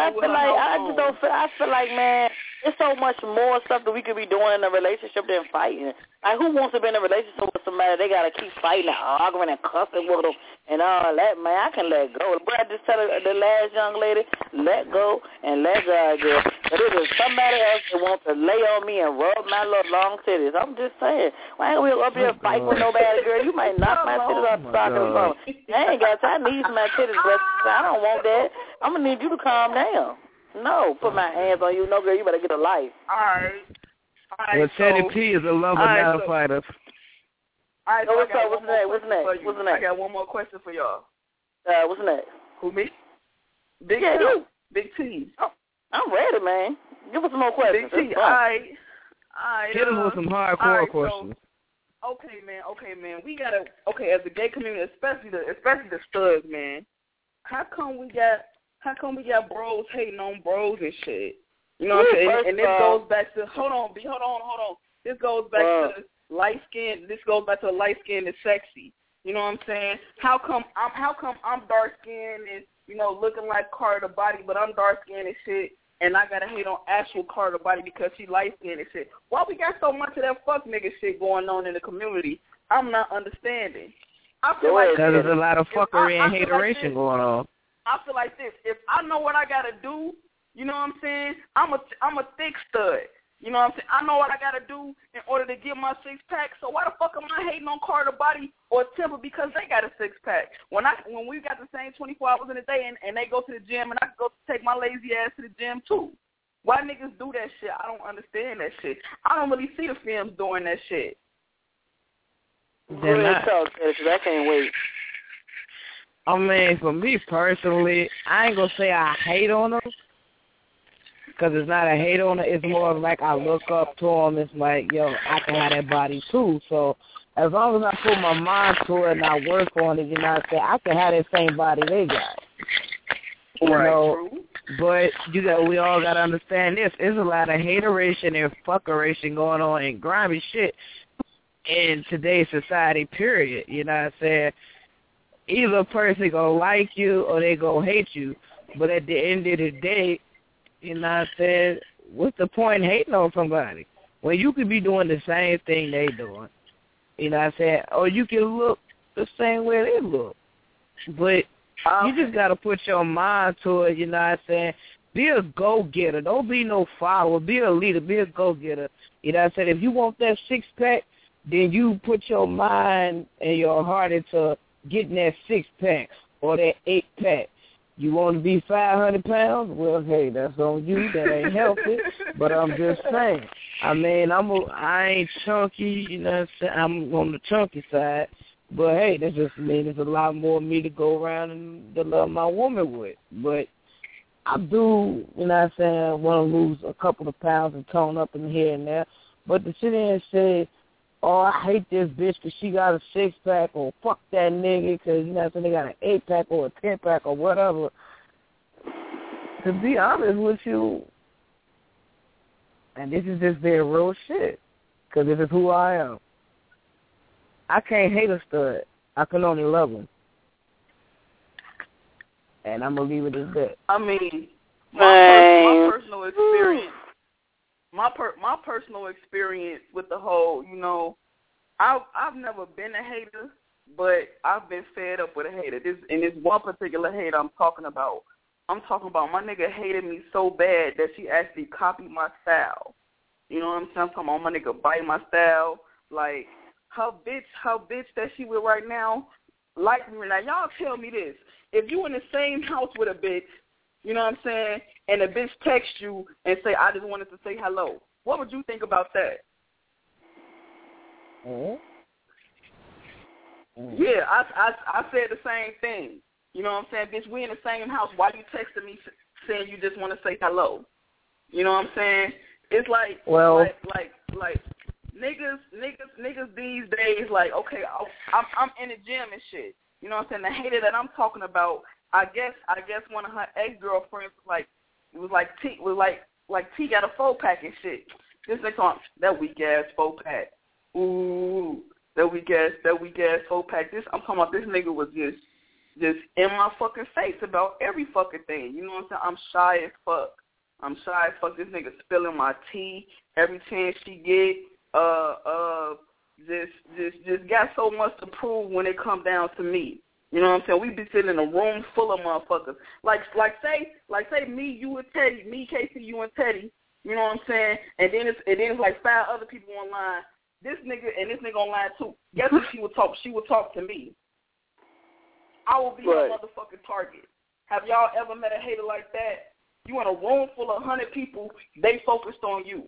I feel like, man, there's so much more stuff that we could be doing in a relationship than fighting. Like, who wants to be in a relationship with somebody they got to keep fighting and arguing and cussing with them and all that? Man, I can let go. But I just tell the last young lady, let go and let God go. But if there's somebody else that wants to lay on me and rub my little long titties, I'm just saying, why ain't we up here fighting with nobody, girl? You might knock my titties off the socket or something. I ain't got time. I need my titties, but I don't want that. I'm going to need you to calm down. No, put my hands on you. No, girl, you better get a life. All right. Well, Teddy P is a lover, not a fighter. All right, what's up? What's next? I got one more question for y'all. What's next? Who, me? Big T. You. Big T. Oh, I'm ready, man. Give us some more questions. Big T. All right. Hit us with some hardcore questions. So, okay, man. We gotta. Okay, as a gay community, especially the studs, man. How come we got bros hating on bros and shit? You know what I'm saying? And this goes back to hold on. This goes back to the light skin. This goes back to the light skin is sexy. You know what I'm saying? How come I'm dark skinned and looking like Carter Body, but I'm dark skinned and shit, and I gotta hate on actual Carter Body because she light skinned and shit? Why we got so much of that fuck nigga shit going on in the community? I'm not understanding. I feel like because there's a lot of fuckery and hateration going on. I feel like this. If I know what I gotta do, you know what I'm saying? I'm a thick stud. You know what I'm saying? I know what I gotta do in order to get my 6-pack. So why the fuck am I hating on Carter Body or Temple because they got a 6-pack? When we got the same 24 hours in a day and they go to the gym and I go take my lazy ass to the gym too. Why niggas do that shit? I don't understand that shit. I don't really see the films doing that shit. They're not. I can't wait. I mean, for me personally, I ain't gonna say I hate on them, because it's not a hate on it. It's more of like I look up to them. It's like, yo, I can have that body too. So as long as I put my mind to it and I work on it, you know what I'm saying, I can have that same body they got. You know, but we all got to understand this. There's a lot of hateration and fuckeration going on and grimy shit in today's society, period. You know what I'm saying? Either a person going to like you or they going to hate you. But at the end of the day, you know what I'm saying, what's the point in hating on somebody when you could be doing the same thing they doing? You know what I'm saying? Or you can look the same way they look. But you just got to put your mind to it, you know what I'm saying? Be a go-getter. Don't be no follower. Be a leader. Be a go-getter. You know what I'm saying? If you want that 6-pack, then you put your mind and your heart into getting that 6-pack or that 8-pack. You want to be 500 pounds? Well, hey, that's on you. That ain't healthy. But I'm just saying. I mean, I ain't chunky, you know what I'm saying? I'm on the chunky side. But, hey, that just means there's a lot more of me to go around and to love my woman with. But I do, you know what I'm saying, want to lose a couple of pounds and tone up in here and there. But to sit there and say, oh, I hate this bitch because she got a 6-pack, or fuck that nigga because, you know what I'm saying, they got an 8-pack or a 10-pack or whatever. To be honest with you, and this is just their real shit, because this is who I am. I can't hate a stud. I can only love him. And I'm going to leave it at that. I mean, my personal experience, my personal experience with the whole, I've never been a hater, but I've been fed up with a hater. This one particular hater I'm talking about. I'm talking about my nigga hated me so bad that she actually copied my style. You know what I'm saying? I'm talking about my nigga bite my style. Like, her bitch that she with right now, like me. Now, y'all tell me this. If you in the same house with a bitch, you know what I'm saying, and the bitch texts you and say, I just wanted to say hello, what would you think about that? Mm-hmm. Yeah, I said the same thing. You know what I'm saying? Bitch, we in the same house. Why you texting me saying you just want to say hello? You know what I'm saying? It's like, like niggas these days, like, okay, I'm in the gym and shit. You know what I'm saying? The hater that I'm talking about, I guess one of her ex-girlfriends was like T got a 4-pack and shit. This nigga on that weak ass 4-pack. Ooh, that weak ass 4-pack. I'm talking about this nigga was just in my fucking face about every fucking thing. You know what I'm saying? I'm shy as fuck. This nigga spilling my tea every chance she get. Just got so much to prove when it come down to me. You know what I'm saying? We be sitting in a room full of motherfuckers. Like say me, you and Teddy, me, Casey, you and Teddy. You know what I'm saying? And then it's like 5 other people online. This nigga online too. Guess what she would talk? She would talk to me. I will be a motherfucking target. Have y'all ever met a hater like that? You in a room full of 100 people, they focused on you.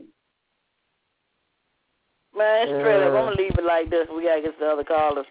Man, straight up, I'm gonna leave it like this. We gotta get to the other callers.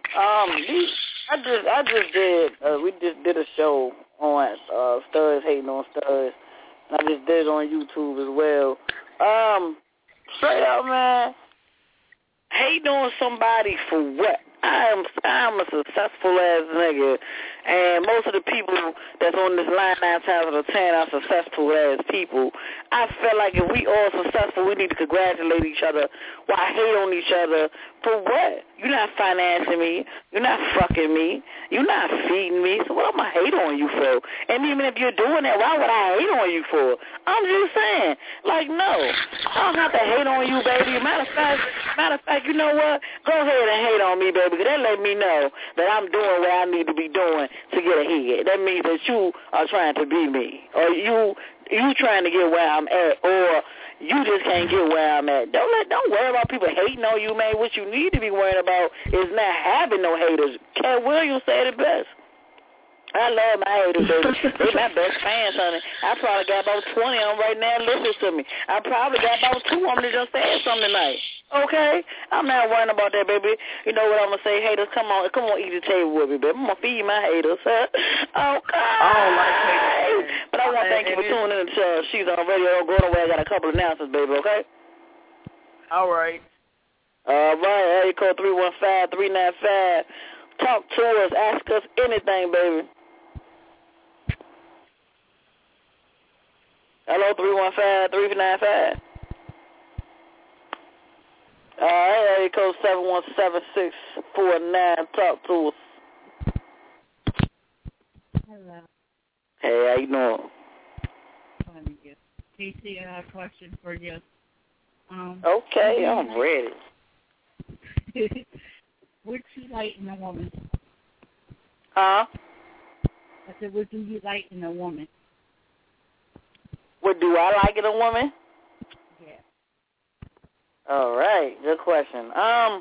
We just did a show on Studs hating on Studs. I just did it on YouTube as well. Straight up, man, hating on somebody for what? I'm a successful ass nigga, and most of the people that's on this line 9 times out of 10 are successful ass people. I feel like if we all successful, we need to congratulate each other. Why hate on each other for what? You're not financing me. You're not fucking me. You're not feeding me. So what am I hate on you for? And even if you're doing that, why would I hate on you for? I'm just saying, like, no, I don't have to hate on you, baby. Matter of fact, you know what? Go ahead and hate on me, baby, because that let me know that I'm doing what I need to be doing to get ahead. That means that you are trying to be me, or you trying to get where I'm at, or you just can't get where I'm at. Don't worry about people hating on you, man. What you need to be worried about is not having no haters. Cat Williams said it best. I love my haters, baby. They my best fans, honey. I probably got about 20 of them right now listening to me. I probably got about 2 of them that just said something tonight. Okay? I'm not worrying about that, baby. You know what I'm going to say? Haters, come on, eat the table with me, baby. I'm going to feed my haters, huh? Okay. I don't like haters. But I want to thank you for tuning in to She's on Radio. Go away. I got a couple of announcements, baby, okay? All right. All right. Area code 315-395. Talk to us. Ask us anything, baby. Hello, 315-395. All right, area code 717-649. Talk to us. Hello. Hey, how you doing? Fine, yes. Casey, I have a question for you. Okay, I'm ready. What you like in a woman? Huh? I said, what do you like in a woman? What do I like in a woman? Yeah. All right, good question. I'm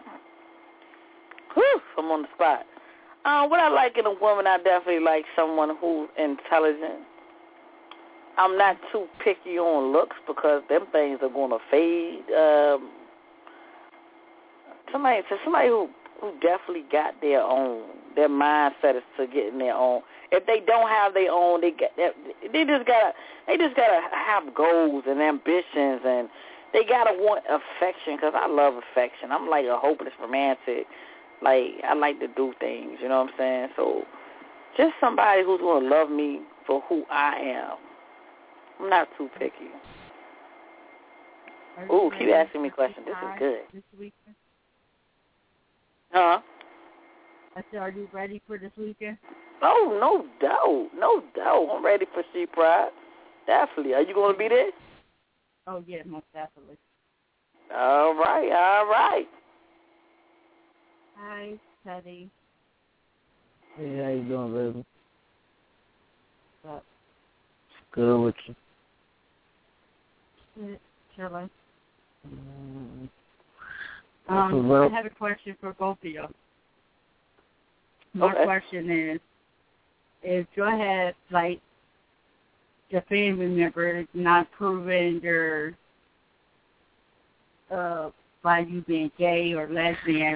on the spot. What I like in a woman, I definitely like someone who's intelligent. I'm not too picky on looks because them things are going to fade. Somebody who definitely got their own. Their mindset is to getting their own. If they don't have their own, they just gotta have goals and ambitions, and they gotta want affection. Cause I love affection. I'm like a hopeless romantic. Like I like to do things. You know what I'm saying? So just somebody who's gonna love me for who I am. I'm not too picky. Ooh, keep asking me questions. This is good. This weekend? Huh? I said, are you ready for this weekend? Oh, no doubt. I'm ready for She Pride. Definitely. Are you going to be there? Oh, yeah, most definitely. All right. Hi, Teddy. Hey, how you doing, baby? What's up? Good with you. Chilling. I I have a question for both of you. My question is, if you had, like, your family member not proving your, by you being gay or lesbian,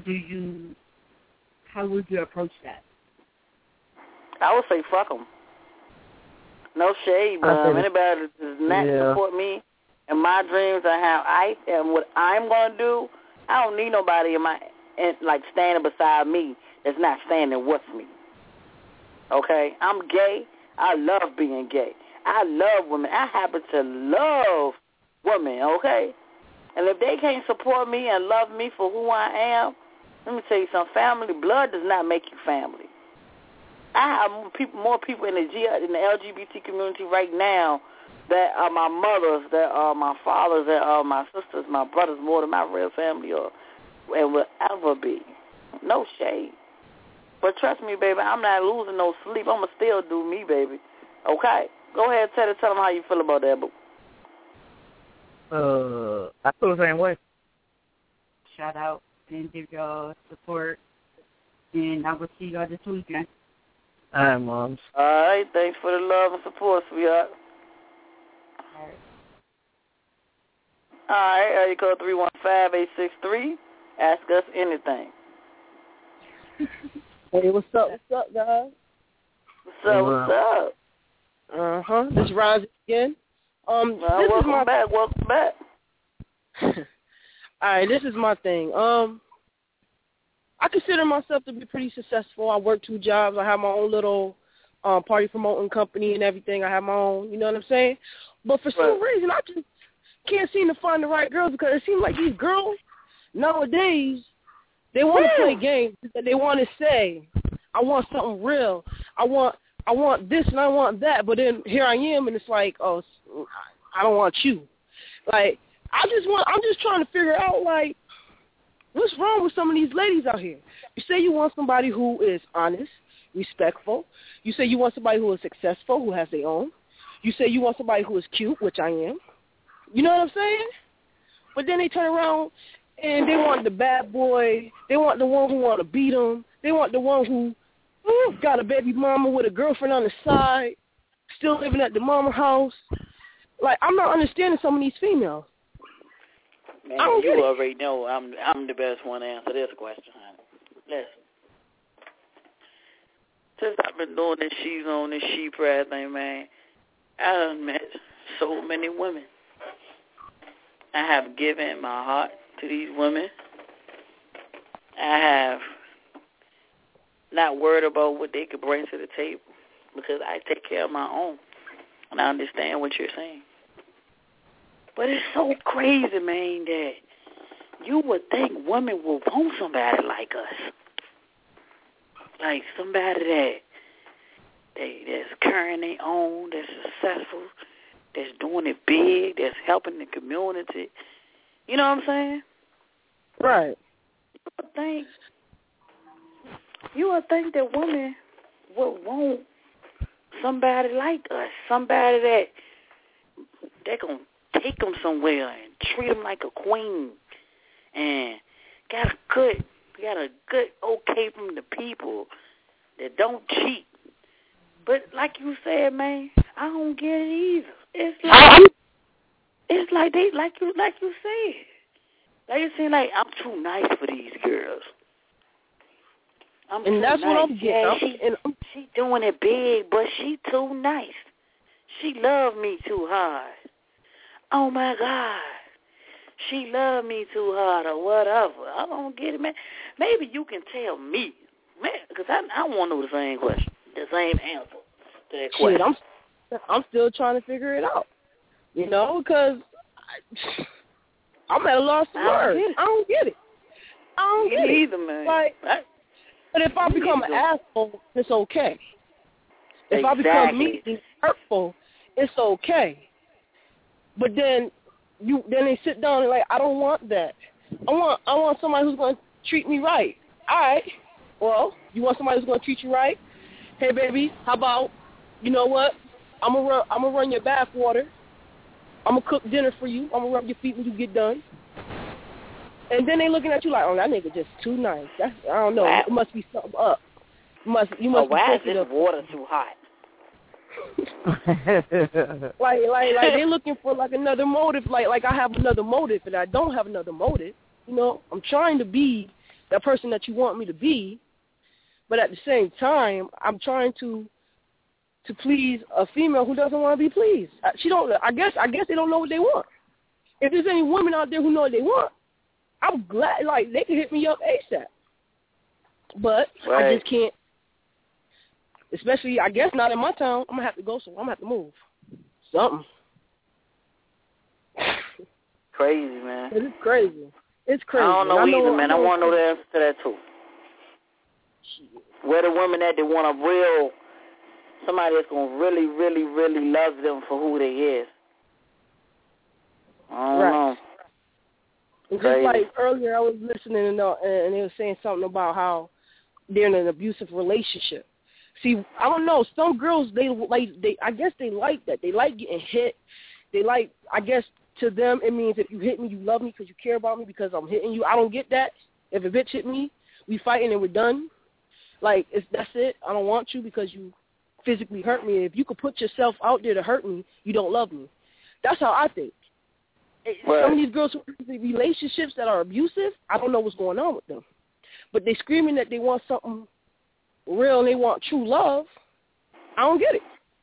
how would you approach that? I would say fuck them. No shade, but anybody that does not support me and my dreams and what I'm going to do, I don't need nobody standing beside me that's not standing with me. Okay? I'm gay. I love being gay. I love women. I happen to love women, okay? And if they can't support me and love me for who I am, let me tell you something. Family blood does not make you family. I have more people in the LGBT community right now that are my mothers, that are my fathers, that are my sisters, my brothers, more than my real family and will ever be. No shade. But trust me, baby, I'm not losing no sleep. I'm going to still do me, baby. Okay? Go ahead, tell them how you feel about that, boo. I feel the same way. Shout out and give y'all support. And I will see y'all this weekend. All right, Moms. All right. Thanks for the love and support, sweetheart. All right. Area code 315-863. Ask us anything. Hey, what's up, guys? What's up? This is Rosie again. Welcome back. All right, this is my thing. I consider myself to be pretty successful. I work 2 jobs. I have my own little party promoting company and everything. I have my own, you know what I'm saying? But for some reason, I just can't seem to find the right girls because it seems like these girls nowadays, they want to play games. They want to say, I want something real. I want this and I want that. But then here I am, and it's like, oh, I don't want you. Like, I'm just trying to figure out, like, what's wrong with some of these ladies out here? You say you want somebody who is honest, respectful. You say you want somebody who is successful, who has their own. You say you want somebody who is cute, which I am. You know what I'm saying? But then they turn around and they want the bad boy. They want the one who want to beat them. They want the one who got a baby mama with a girlfriend on the side, still living at the mama house. Like, I'm not understanding some of these females. Man, you already know I'm the best one to answer this question, honey. Listen. Since I've been doing this she's on this she pride thing, man, I have met so many women. I have given my heart to these women. I have not worried about what they could bring to the table because I take care of my own. And I understand what you're saying. But it's so crazy, man, that you would think women would want somebody like us. Like somebody that's carrying their own, that's successful, that's doing it big, that's helping the community. You know what I'm saying? Right. You would think that women would want somebody like us, somebody that they're going to take them somewhere and treat them like a queen and got a good okay from the people that don't cheat. But like you said, man, I don't get it either. It's like they like you said. Like you seem like I'm too nice for these girls. And that's nice. what I'm getting. Yeah, she doing it big, but she too nice. She love me too hard. Oh my God, she love me too hard or whatever. I don't get it, man. Maybe you can tell me, man, because I want to know the same question, the same answer to that question. Shit, I'm still trying to figure it out. You know, because I'm at a loss for words. I don't get it. I don't get it either, man. Like, but if I become an asshole, it's okay. If I become mean and hurtful, it's okay. But then they sit down and like, I don't want that. I want somebody who's going to treat me right. All right. Well, you want somebody who's going to treat you right? Hey, baby, how about, you know what? I'm gonna run your bath water. I'm going to cook dinner for you. I'm going to rub your feet when you get done. And then they looking at you like, oh, that nigga just too nice. I don't know. Wow. It must be something up. You must why is this water too hot? like they're looking for like another motive. Like I have another motive, and I don't have another motive. You know, I'm trying to be that person that you want me to be, but at the same time, I'm trying to please a female who doesn't want to be pleased. I guess they don't know what they want. If there's any women out there who know what they want, I'm glad. Like they can hit me up ASAP. But right. I just can't. Especially, I guess, not in my town. I'm going to have to go, so I'm going to have to move. Something. Crazy, man. It's crazy. It's crazy. I don't know either, man. I want to know the answer to that, too. Where the women that they want somebody that's going to really, really, really love them for who they is. I don't know. It's just like earlier I was listening and they were saying something about how they're in an abusive relationship. See, I don't know. Some girls, I guess they like that. They like getting hit. They like, I guess, to them, it means if you hit me, you love me because you care about me because I'm hitting you. I don't get that. If a bitch hit me, we fighting and we're done. Like, that's it. I don't want you because you physically hurt me. If you could put yourself out there to hurt me, you don't love me. That's how I think. Right. Some of these girls who have relationships that are abusive, I don't know what's going on with them. But they screaming that they want something real and they want true love. I don't get it.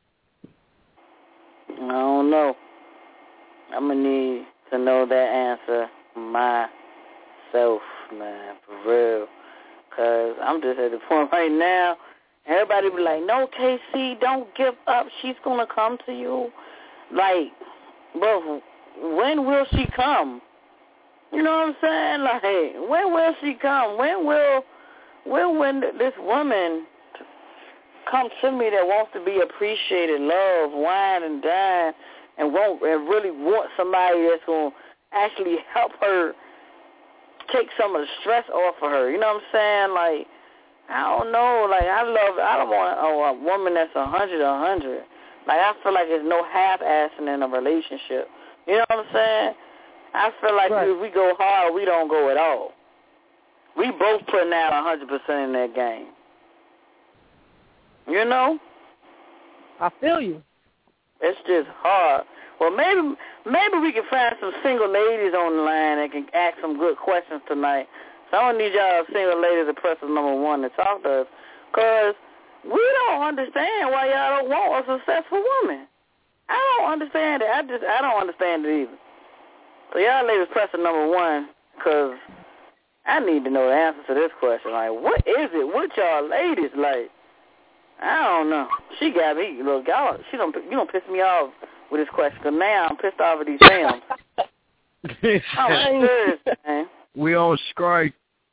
I don't know. I'm going to need to know that answer myself, man, for real. Because I'm just at the point right now, everybody be like, no, KC, don't give up. She's going to come to you. Like, bro, when will she come? You know what I'm saying? Like, when will she come? When this woman come to me that wants to be appreciated, loved, wine and dine, and really want somebody that's going to actually help her take some of the stress off of her. You know what I'm saying? Like, I don't know. Like, I don't want a woman that's 100. Like, I feel like there's no half-assing in a relationship. You know what I'm saying? I feel like if we go hard, we don't go at all. We both putting out 100% in that game. You know? I feel you. It's just hard. Well, maybe we can find some single ladies on the line that can ask some good questions tonight. So I don't need y'all single ladies to press number 1 to talk to us, because we don't understand why y'all don't want a successful woman. I don't understand it. I don't understand it either. So y'all ladies press number 1, because I need to know the answer to this question. Like, what is it with y'all ladies? Like, I don't know. She got me. Look, y'all, you don't piss me off with this question, because now I'm pissed off at these films. I'm serious, man. We on strike.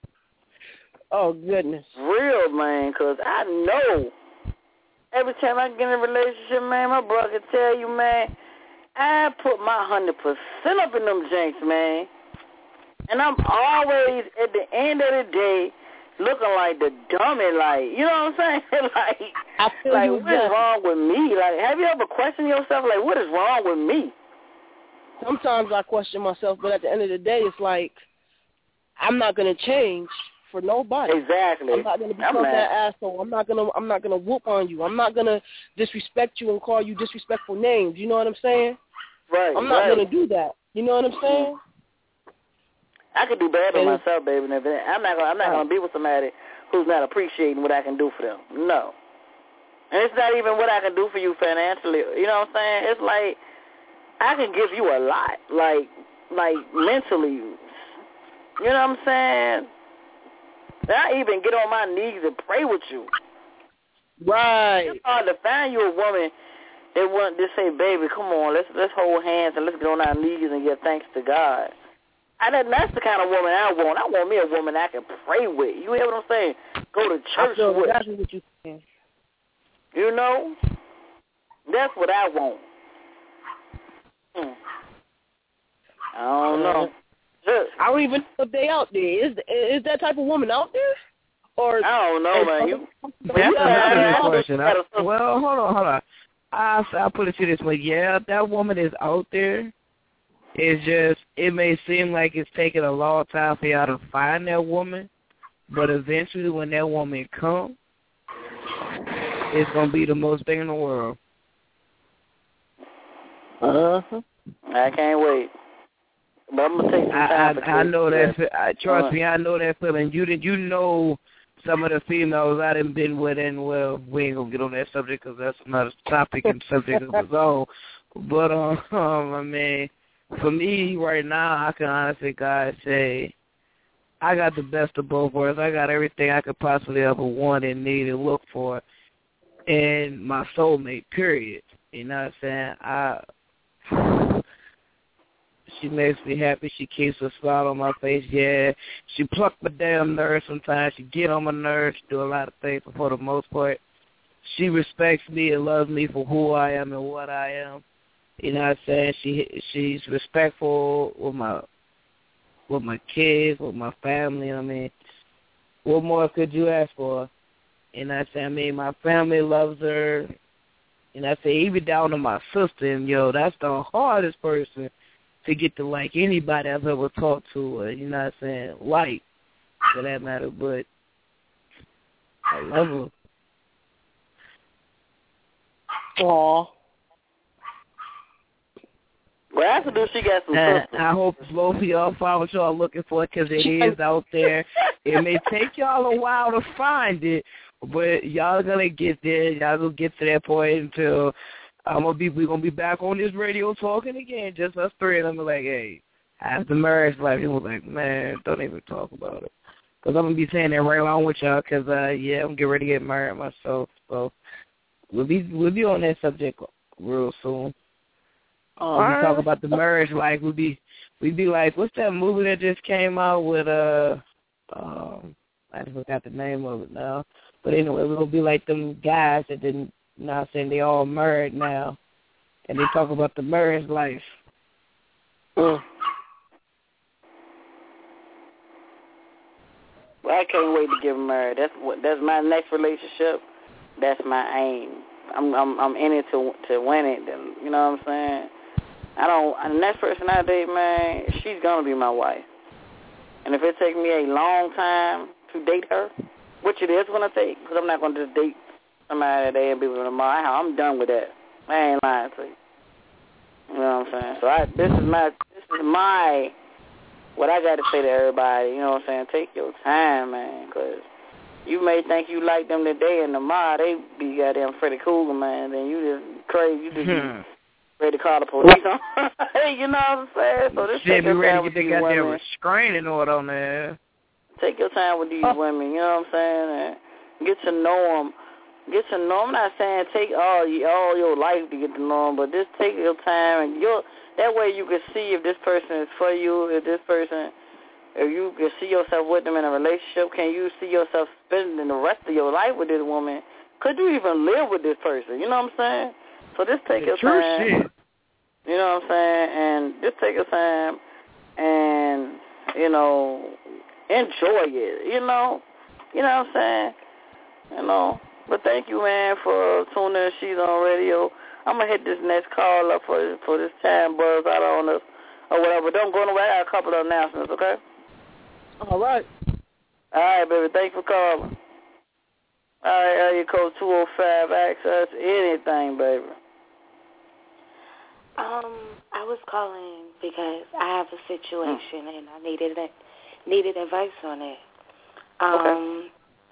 Oh, goodness. Real, man, because I know every time I get in a relationship, man, my brother can tell you, man, I put my 100% up in them jinx, man. And I'm always, at the end of the day, looking like the dummy, like, you know what I'm saying? like what is wrong with me? Like, have you ever questioned yourself, like, what is wrong with me? Sometimes I question myself, but at the end of the day, it's like, I'm not going to change for nobody. Exactly. I'm not going to become that asshole. I'm not going to whoop on you. I'm not going to disrespect you and call you disrespectful names. You know what I'm saying? Right. I'm not going to do that. You know what I'm saying? I could do better than myself, baby. I'm not gonna be with somebody who's not appreciating what I can do for them. No. And it's not even what I can do for you financially. You know what I'm saying? It's like I can give you a lot, like mentally. You know what I'm saying? I even get on my knees and pray with you. Right. It's hard to find you a woman that want to say, baby, come on, let's hold hands and let's get on our knees and give thanks to God. That's the kind of woman I want. I want me a woman I can pray with. You hear what I'm saying? Go to church with. Exactly what you're saying. You know? That's what I want. I don't know. I don't even know if they out there. Is that type of woman out there? Or I don't know, man. That's another question. Well, hold on. I'll put it to you this way. Yeah, that woman is out there. It's just, it may seem like it's taking a long time for y'all to find that woman, but eventually when that woman comes, it's going to be the most thing in the world. Uh-huh. I can't wait. But I'm going to take some time. I know that. Trust me, I know that feeling. You know some of the females I done been with, and, well, we ain't going to get on that subject because that's another topic and subject of its own. But, I mean, for me right now, I can honestly, guys, say I got the best of both worlds. I got everything I could possibly ever want and need and look for in my soulmate, period. You know what I'm saying? She makes me happy. She keeps a smile on my face. Yeah, she pluck my damn nerves sometimes. She get on my nerves. She do a lot of things, but for the most part, she respects me and loves me for who I am and what I am. You know what I'm saying? She's respectful with my kids, with my family. I mean, what more could you ask for? You know what I'm saying? I mean, my family loves her. And I say, even down to my sister, and that's the hardest person to get to like anybody I've ever talked to, you know what I'm saying, like, for that matter, but I love her. Aww. Well, after this, she got some sisters. I hope both of y'all find what y'all looking for, because it is out there. It may take y'all a while to find it, but y'all gonna get there. Y'all gonna get to that point until we're gonna be back on this radio talking again, just us three, and I'm like, hey, how's the marriage life? He was like, man, don't even talk about it, because I'm gonna be saying that right along with y'all, because I'm getting ready to get married myself, so we'll be on that subject real soon. We talk about the marriage life. We'd be like, what's that movie that just came out with I forgot the name of it now. But anyway, we're gonna be like them guys that didn't. You know what I'm saying? They all married now, and they talk about the marriage life. Well, I can't wait to get married. That's my next relationship. That's my aim. I'm in it to win it. You know what I'm saying? The next person I date, man, she's gonna be my wife. And if it takes me a long time to date her, which it is gonna take, because I'm not gonna just date somebody today and be with them tomorrow. I'm done with that. I ain't lying to you. You know what I'm saying? So this is my what I got to say to everybody. You know what I'm saying? Take your time, man, because you may think you like them today and tomorrow they be goddamn Freddy Krueger, man. Then you just crazy. You just ready to call the police on. Hey, you know what I'm saying? So this shit be ready to get the goddamn restraining order on there. Take your time with these women. You know what I'm saying? And get to know them. I'm not saying take all your life to get to know them, but just take your time, and that way you can see if this person is for you, if you can see yourself with them in a relationship. Can you see yourself spending the rest of your life with this woman? Could you even live with this person? You know what I'm saying? So just take your time. Shit. You know what I'm saying? And just take your time and, enjoy it. You know what I'm saying? But thank you, man, for tuning in. She's on radio. I'm going to hit this next call up for this time buzz out on us or whatever. Don't go nowhere. I got a couple of announcements, okay? All right. All right, baby. Thanks for calling. All right, area code 205. Access anything, baby. I was calling because I have a situation and I needed advice on it. Okay.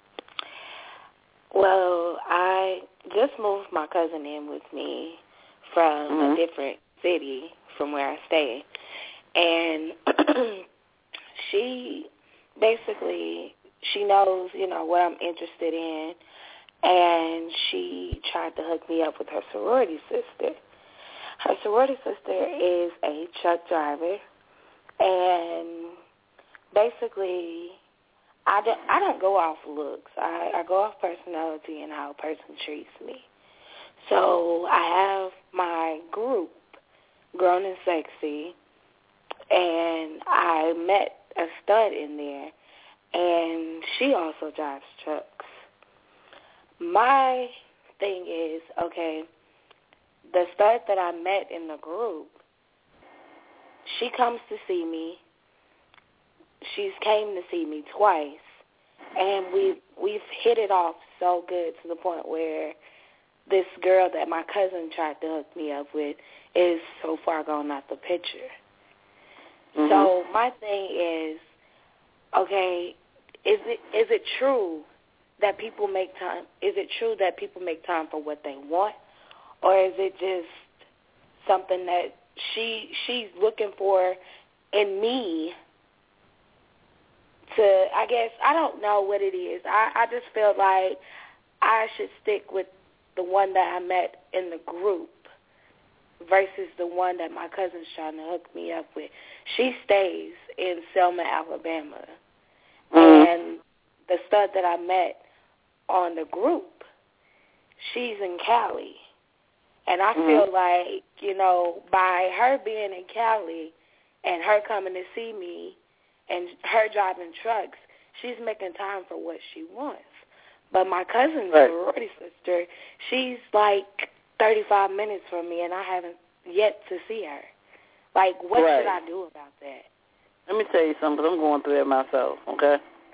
Well, I just moved my cousin in with me from a different city from where I stay. And she knows, what I'm interested in. And she tried to hook me up with her sorority sister. Her sorority sister is a truck driver. And basically, I don't go off looks. I go off personality and how a person treats me. So I have my group, Grown and Sexy, and I met a stud in there, and she also drives trucks. My thing is, okay, the stud that I met in the group, she comes to see me. She's came to see me twice, and we've hit it off so good to the point where this girl that my cousin tried to hook me up with is so far gone out the picture. Mm-hmm. So my thing is, okay, is it true that people make time? Is it true that people make time for what they want, or is it just something that she's looking for in me? To, I guess, I don't know what it is. I just feel like I should stick with the one that I met in the group versus the one that my cousin's trying to hook me up with. She stays in Selma, Alabama. And the stud that I met on the group, she's in Cali. And I feel like, you know, by her being in Cali and her coming to see me and her driving trucks, she's making time for what she wants. But my cousin's sorority sister, she's like 35 minutes from me, and I haven't yet to see her. Like, what should I do about that? Let me tell you something. I'm going through it myself, okay?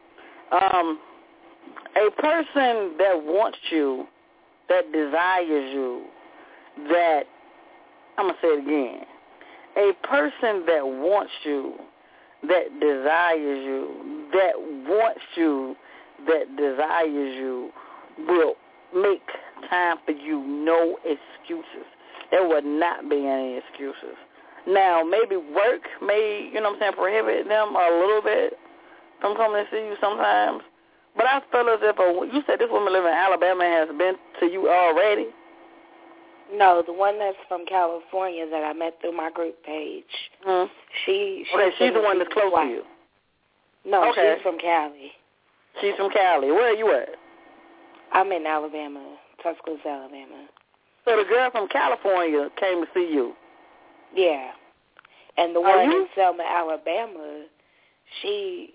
A person that wants you, that desires you, that, I'm going to say it again, a person that wants you, that desires you, that wants you, that desires you, will make time for you, no excuses. There will not be any excuses. Now, maybe work may, you know what I'm saying, prohibit them a little bit from coming to see you sometimes. But I feel as if, you said this woman living in Alabama has been to you already? No, the one that's from California that I met through my group page. She's the one that's close to you. No, she's from Cali. She's from Cali. Where are you at? I'm in Alabama, Tuscaloosa, Alabama. So the girl from California came to see you? Yeah. And the one in Selma, Alabama, she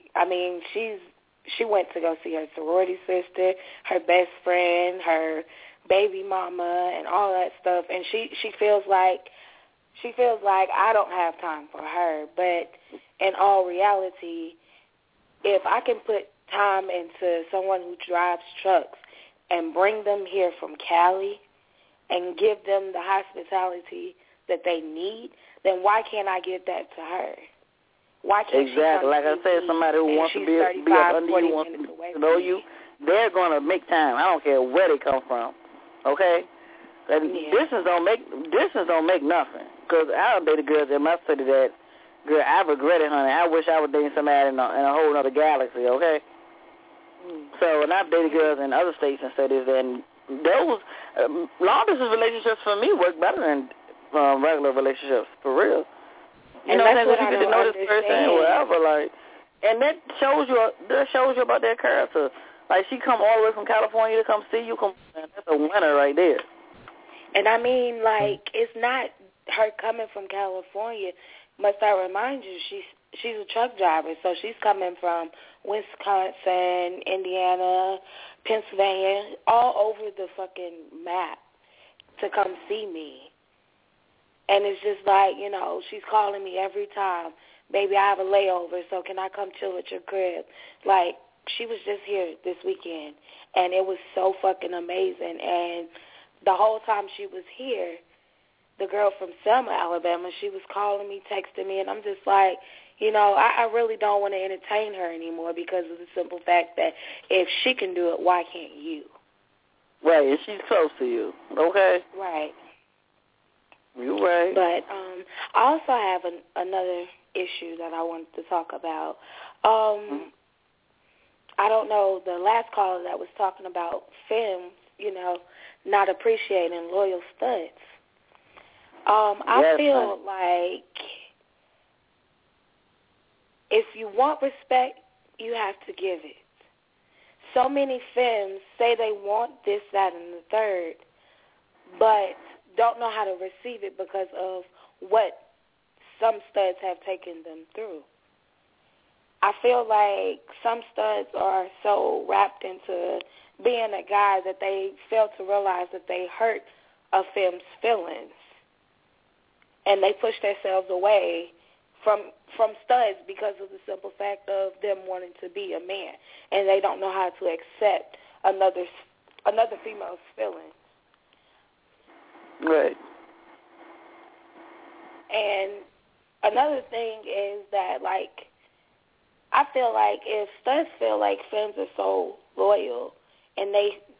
went to go see her sorority sister, her best friend, her baby mama, and all that stuff. And she feels like I don't have time for her. But in all reality, if I can put time into someone who drives trucks and bring them here from Cali and give them the hospitality that they need, then why can't I give that to her? Why can't exactly. Like I said, somebody who wants to be up under you, wants to know you, they're going to make time. I don't care where they come from. Okay? Distance don't make nothing. Because I've dated girls in my city that, girl, I regret it, honey. I wish I was dating somebody in a whole other galaxy, okay? So, and I've dated girls in other states and cities, and those long-distance relationships for me work better than regular relationships, for real. You know what I'm saying? You get to know this person or whatever, like, and that shows you about their character. Like, she come all the way from California to come see you. That's a winner right there. And I mean, like, it's not her coming from California. Must I remind you, she's a truck driver, so she's coming from Wisconsin, Indiana, Pennsylvania, all over the fucking map to come see me. And it's just like, you know, she's calling me every time, baby, I have a layover, so can I come chill at your crib? Like, she was just here this weekend, and it was so fucking amazing. And the whole time she was here, the girl from Selma, Alabama, she was calling me, texting me, and I'm just like, you know, I really don't want to entertain her anymore because of the simple fact that if she can do it, why can't you? Right, and she's close to you, okay? Right. You're right. But I also have another issue that I wanted to talk about. I don't know, the last caller that was talking about femmes, you know, not appreciating loyal studs. I feel like if you want respect, you have to give it. So many femmes say they want this, that, and the third, but don't know how to receive it because of what some studs have taken them through. I feel like some studs are so wrapped into being a guy that they fail to realize that they hurt a femme's feelings. And they push themselves away from studs because of the simple fact of them wanting to be a man. And they don't know how to accept another female's feelings. Right. And another thing is that, like, I feel like if studs feel like femmes are so loyal and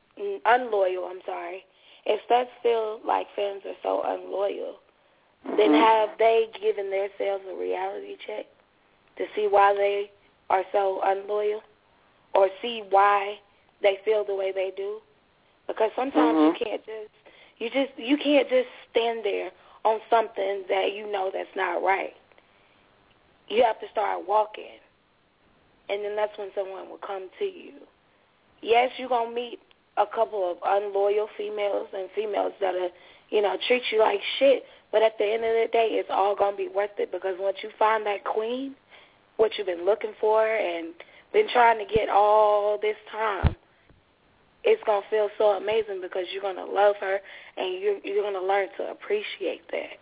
if studs feel like femmes are so unloyal, then have they given themselves a reality check to see why they are so unloyal or see why they feel the way they do? Because sometimes you can't just stand there on something that you know that's not right. You have to start walking. And then that's when someone will come to you. Yes, you're going to meet a couple of unloyal females and females that are, treat you like shit. But at the end of the day, it's all going to be worth it because once you find that queen, what you've been looking for and been trying to get all this time, it's going to feel so amazing because you're going to love her and you're going to learn to appreciate that.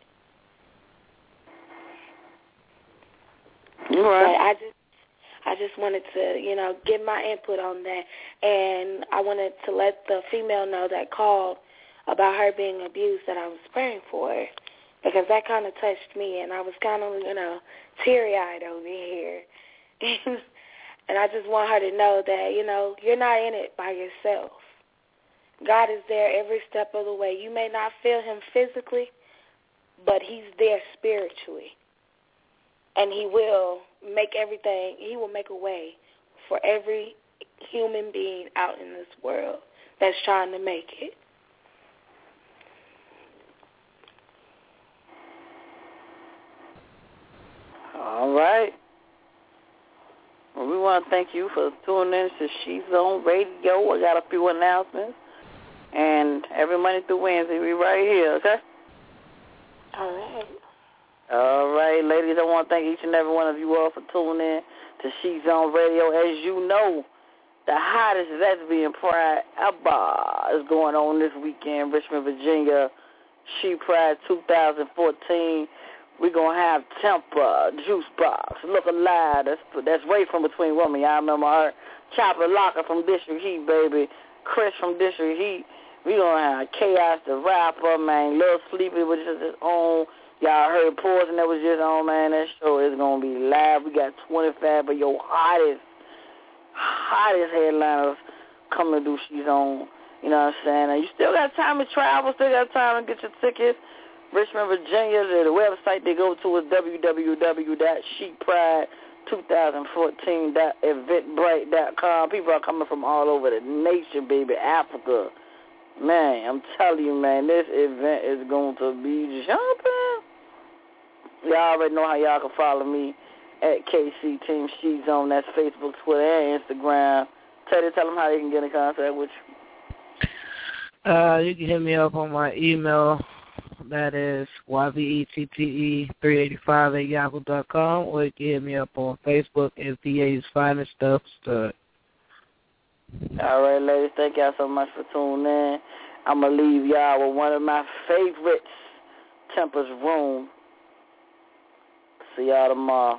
You're right. But I just wanted to, give my input on that. And I wanted to let the female know that called about her being abused that I was praying for her because that kind of touched me. And I was kind of, teary-eyed over here. And I just want her to know that, you're not in it by yourself. God is there every step of the way. You may not feel him physically, but he's there spiritually. And he will make a way for every human being out in this world that's trying to make it. All right. Well, we want to thank you for tuning in to She's On Radio. I got a few announcements. And every Monday through Wednesday, we right here, okay? All right. All right, ladies, I want to thank each and every one of you all for tuning in to She's On Radio. As you know, the hottest lesbian pride ever is going on this weekend, Richmond, Virginia. She Pride 2014. We're going to have Temper, Juice Box, Look Alive. That's Ray from Between Women. Y'all remember her. Chopper Locker from District Heat, baby. Chris from District Heat. We're going to have Chaos the Rapper, man. Lil Sleepy, which is his own. Y'all heard Poison that was just on, man. That show is going to be live. We got 25 of your hottest headliners coming to do She's On. You know what I'm saying? And you still got time to travel, still got time to get your tickets. Richmond, Virginia, the website they go to is www.shepride2014.eventbrite.com. People are coming from all over the nation, baby. Africa. Man, I'm telling you, man, this event is going to be jumping. Y'all already know how y'all can follow me at KC Team She's On. That's Facebook, Twitter, and Instagram. Tell them how they can get in contact with you. You can hit me up on my email. That is yvette385@yahoo.com, or you can hit me up on Facebook as VA's Finest Stuff Stud. All right, ladies, thank y'all so much for tuning in. I'm going to leave y'all with one of my favorites, Temper's Room. See y'all tomorrow.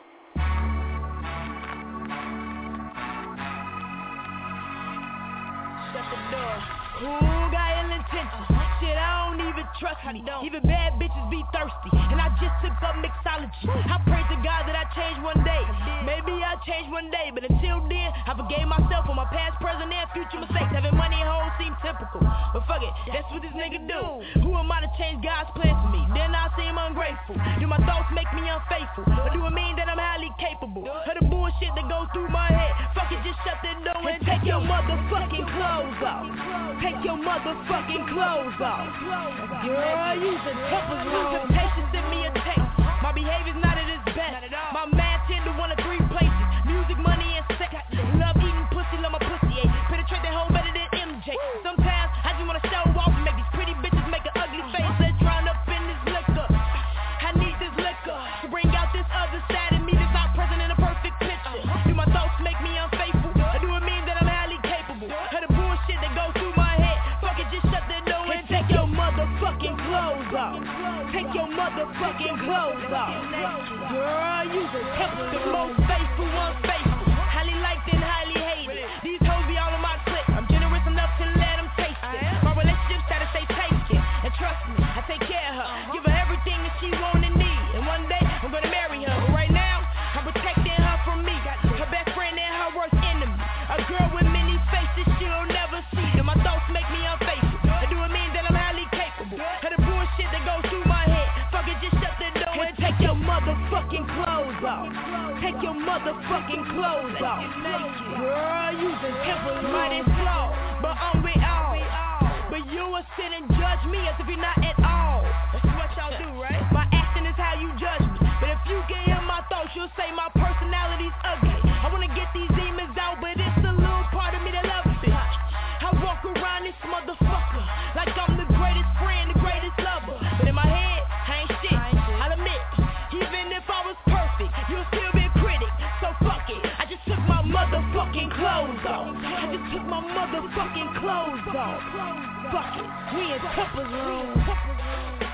Shut the door. Who got ill intentions? Shit, I don't even trust me. Even bad bitches be thirsty. And I just took up mixology. I pray to God that I change one day. Maybe I'll change one day. But until then, I forgave myself for my past, present, and future mistakes. Having money and hoes seem typical. But fuck it, that's what this nigga do. Who am I to change God's plans for me? Then I seem ungrateful. Do my thoughts make me unfaithful? Or do it mean that I'm highly capable of the bullshit that goes through my head? Fuck it, just shut the door and take your motherfucking clothes off. Take your motherfucking clothes off. Girl, use a Temper's Room. Temptation sent me a text. My behavior's not at its best. My man tend to one of three places: music, money, and sex. Love eating pussy, love my pussy, eh? Penetrate that hole better than MJ. Sometimes I just wanna show off and make these pretty bitches make an ugly face. Let's drown up in this liquor. I need this liquor to bring out motherfucking clothes off. Girl, you the temple, the most faithful, unfaithful, highly liked and highly hated. These hoes be all in my clique. I'm generous enough to let them taste it. My relationships gotta stay taken, and trust me, I take care of her. Give her everything that she want and need, and one day I'm gonna marry her. But right now, I'm protecting her from me, her best friend and her worst enemy. A girl with many faces, she'll never see them. My thoughts make me unfaithful. Do it mean that I'm highly capable of the bullshit that goes through my head? Fuck it, just shut the door and take your motherfucking clothes off. Take your motherfucking clothes off. Girl, you the temple mighty slow, but I'm with all. But you will sit and judge me as if you're not at all. That's what y'all do, right? My acting is how you judge me. But if you can hear my thoughts, you'll say my personality's ugly. I wanna get these demons out, but it's a little part of me that loves it. I walk around this motherfucker like I'm the greatest friend, the greatest lover. But in my head, I ain't shit. I'll admit, even if I was perfect, you'll still be a critic. So fuck it. I just took my motherfucking clothes off. I just took my motherfucking clothes off. Fuck it. We in Tupper's room.